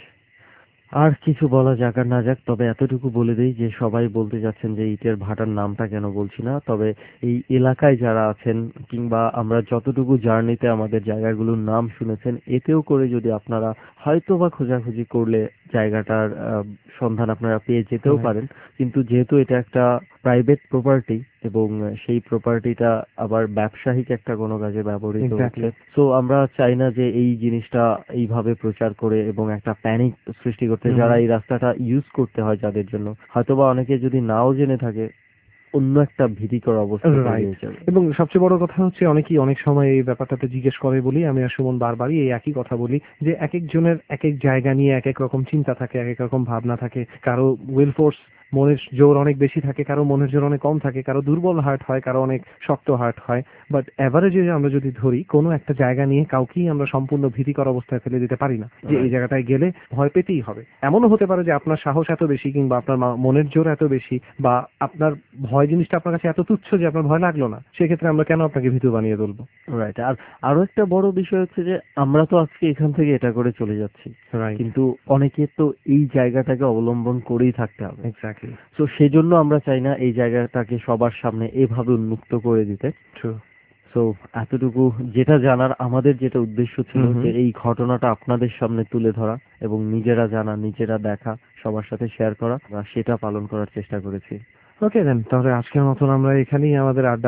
আর কিছু বলা যাক আর না যাক, তবে এতটুকু বলে দেই যে সবাই বলতে যাচ্ছেন যে ইটের ভাটার নামটা কেন বলছি না, তবে এই এলাকায় যারা আছেন কিংবা আমরা যতটুকু জার্নিতে আমাদের জায়গাগুলোর নাম শুনেছেন, এতেও করে যদি আপনারা হয়তো বা খোঁজাখুঁজি করলে জায়গাটার আহ, সন্ধান আপনারা পেয়ে যেতেও হ্যাঁ। পারেন। কিন্তু যেহেতু এটা একটা প্রাইভেট প্রপার্টি এবং সেই প্রপার্টিটা আবার ব্যবসায়িক একটা কোনো কাজে ব্যবহৃত Exactly. হচ্ছে, সো আমরা চাই না যে এই জিনিসটা এইভাবে প্রচার করে এবং একটা প্যানিক সৃষ্টি করতে, হুম। যারা এই রাস্তাটা ইউজ করতে হয় যাদের জন্য, হয়তোবা অনেকে যদি নাও জেনে থাকে অন্য একটা ভীতিকর অবস্থা তৈরি রাইট, হয়ে যাবে। এবং সবচেয়ে বড় কথা হচ্ছে অনেকেই অনেক সময় এই ব্যাপারটাতে জিজ্ঞেস করে বলি, আমি আর সুমন বারবারই এই একই কথা বলি যে এক একজনের এক এক জায়গা নিয়ে এক এক রকম চিন্তা থাকে, এক এক রকম ভাবনা থাকে। কারো উইল ফোর্স, মনের জোর অনেক বেশি থাকে, কারো মনের জোর অনেক কম থাকে, কারো দুর্বল হার্ট হয়, কারো অনেক শক্ত হার্ট হয়। বাট এভারেজে আমরা যদি ধরি কোনো একটা জায়গা নিয়ে কাউকেই আমরা সম্পূর্ণ ভীতিকর অবস্থায় ফেলে দিতে পারি না, যে এই জায়গাটায় গেলে ভয় পেতেই হবে। এমনও হতে পারে যে আপনার সাহস এত বেশি কিংবা আপনার মা- মনের জোর এত বেশি বা আপনার ভয় জিনিসটা আপনার কাছে এত তুচ্ছ যে আপনার ভয় লাগলো না, সেক্ষেত্রে আমরা কেন আপনাকে ভীতু বানিয়ে তুলবো? রাইট, আর আরো একটা বড় বিষয় হচ্ছে যে আমরা তো আজকে এখান থেকে এটা করে চলে যাচ্ছি, রাইট, কিন্তু অনেকে তো এই জায়গাটাকে অবলম্বন করেই থাকতে হবে। এক্স্যাক্টলি, তো সেজন্য আমরা চাই না এই জায়গাটাকে সবার সামনে এভাবে উন্মুক্ত করে দিতে। ট্রু। সো এতটুকু যেটা জানার, আমাদের যেটা উদ্দেশ্য ছিল হুম হুম। যে এই ঘটনাটা আপনাদের সামনে তুলে ধরা এবং নিজেরা জানা, নিজেরা দেখা, সবার সাথে শেয়ার করা, আমরা সেটা পালন করার চেষ্টা করেছি। ওকে দেন, তাহলে আজকের মতন আমরা এখানেই আমাদের আড্ডা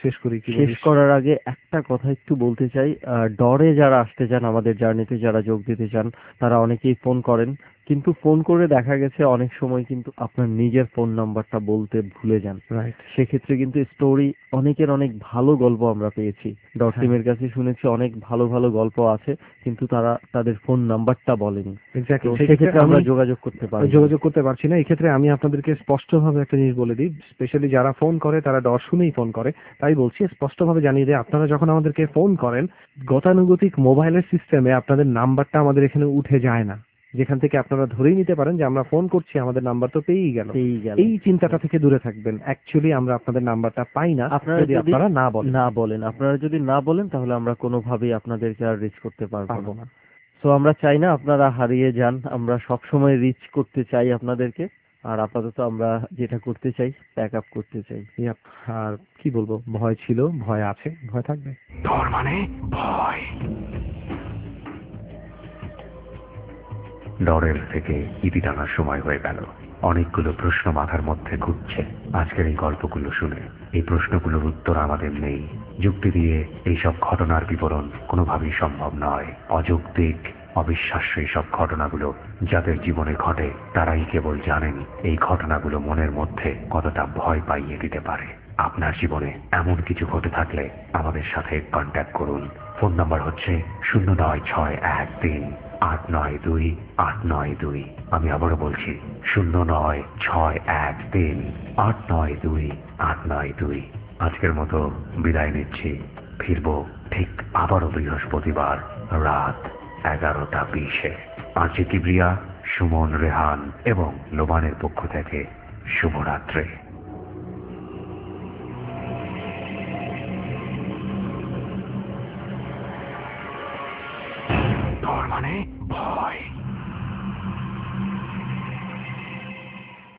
শেষ করি কি শেষ করার আগে একটা কথা একটু বলতে চাই, আহ, ডরে যারা আসতে চান, আমাদের জার্নিতে যারা যোগ দিতে চান, তারা অনেকেই ফোন করেন, কিন্তু ফোন করে দেখা গেছে অনেক সময় কিন্তু আপনার নিজের ফোন নাম্বারটা বলতে ভুলে যান। রাইট। সেক্ষেত্রে কিন্তু স্টোরি অনেকের অনেক ভালো গল্প আমরা পেয়েছি, ডট টিমের কাছে শুনেছি অনেক ভালো ভালো গল্প আছে, কিন্তু তারা তাদের ফোন নাম্বারটা বলেনি। এক্স্যাক্টলি, তো সেক্ষেত্রে আমরা যোগাযোগ করতে পারি যোগাযোগ করতে পারছি না। এই ক্ষেত্রে আমি আপনাদেরকে স্পষ্টভাবে একটা জিনিস বলে দিই, স্পেশালি যারা ফোন করে তারা ডর শুনেই ফোন করে, তাই বলছি স্পষ্টভাবে জানিয়ে দেয়, আপনারা যখন আমাদেরকে ফোন করেন গতানুগতিক মোবাইলের সিস্টেমে আপনাদের নাম্বারটা আমাদের এখানে উঠে যায় না, যেখান থেকে আপনারা ধরেই নিতে পারেন যে আমরা ফোন করছি, আমাদের নাম্বার তো পেয়েই গেল। এই চিন্তাটা থেকে দূরে থাকবেন। অ্যাকচুয়ালি আমরা আপনাদের নাম্বারটা পাই না যদি আপনারা না বলেন না বলেন আপনারা যদি না বলেন তাহলে আমরা কোনোভাবেই আপনাদেরকে আর রিচ করতে পারবো না। তো আমরা চাই না আপনারা হারিয়ে যান, আমরা সব সময় রিচ করতে চাই আপনাদেরকে। আর আপাতত আমরা যেটা করতে চাই, প্যাক আপ করতে চাই। আর কি বলবো, ভয় ছিল, ভয় আছে, ভয় থাকবে। ডর মানে ভয়। ডরের থেকে ইতি টানার সময় হয়ে গেল। অনেকগুলো প্রশ্ন মাথার মধ্যে ঘুরছে আজকের এই গল্পগুলো শুনে। এই প্রশ্নগুলোর উত্তর আমাদের নেই। যুক্তি দিয়ে এইসব ঘটনার বিবরণ কোনোভাবেই সম্ভব নয়। অযৌক্তিক, অবিশ্বাস্য এইসব ঘটনাগুলো যাদের জীবনে ঘটে তারাই কেবল জানেন এই ঘটনাগুলো মনের মধ্যে কতটা ভয় পাইয়ে দিতে পারে। আপনার জীবনে এমন কিছু ঘটে থাকলে আমাদের সাথে কন্ট্যাক্ট করুন। ফোন নাম্বার হচ্ছে শূন্য নয় ছয় এক তিন আট নয় দুই আট নয় দুই। আমি আবারও বলছি শূন্য নয় ছয় এক তিন আট নয় দুই আট নয় দুই। আজকের মতো বিদায় নিচ্ছি। ফিরবো ঠিক আবারও বৃহস্পতিবার রাত এগারোটা বিশে। আজকে কিবরিয়া, সুমন, রেহান এবং লোবানের পক্ষ থেকে শুভরাত্রি। ডর মানে ভয়।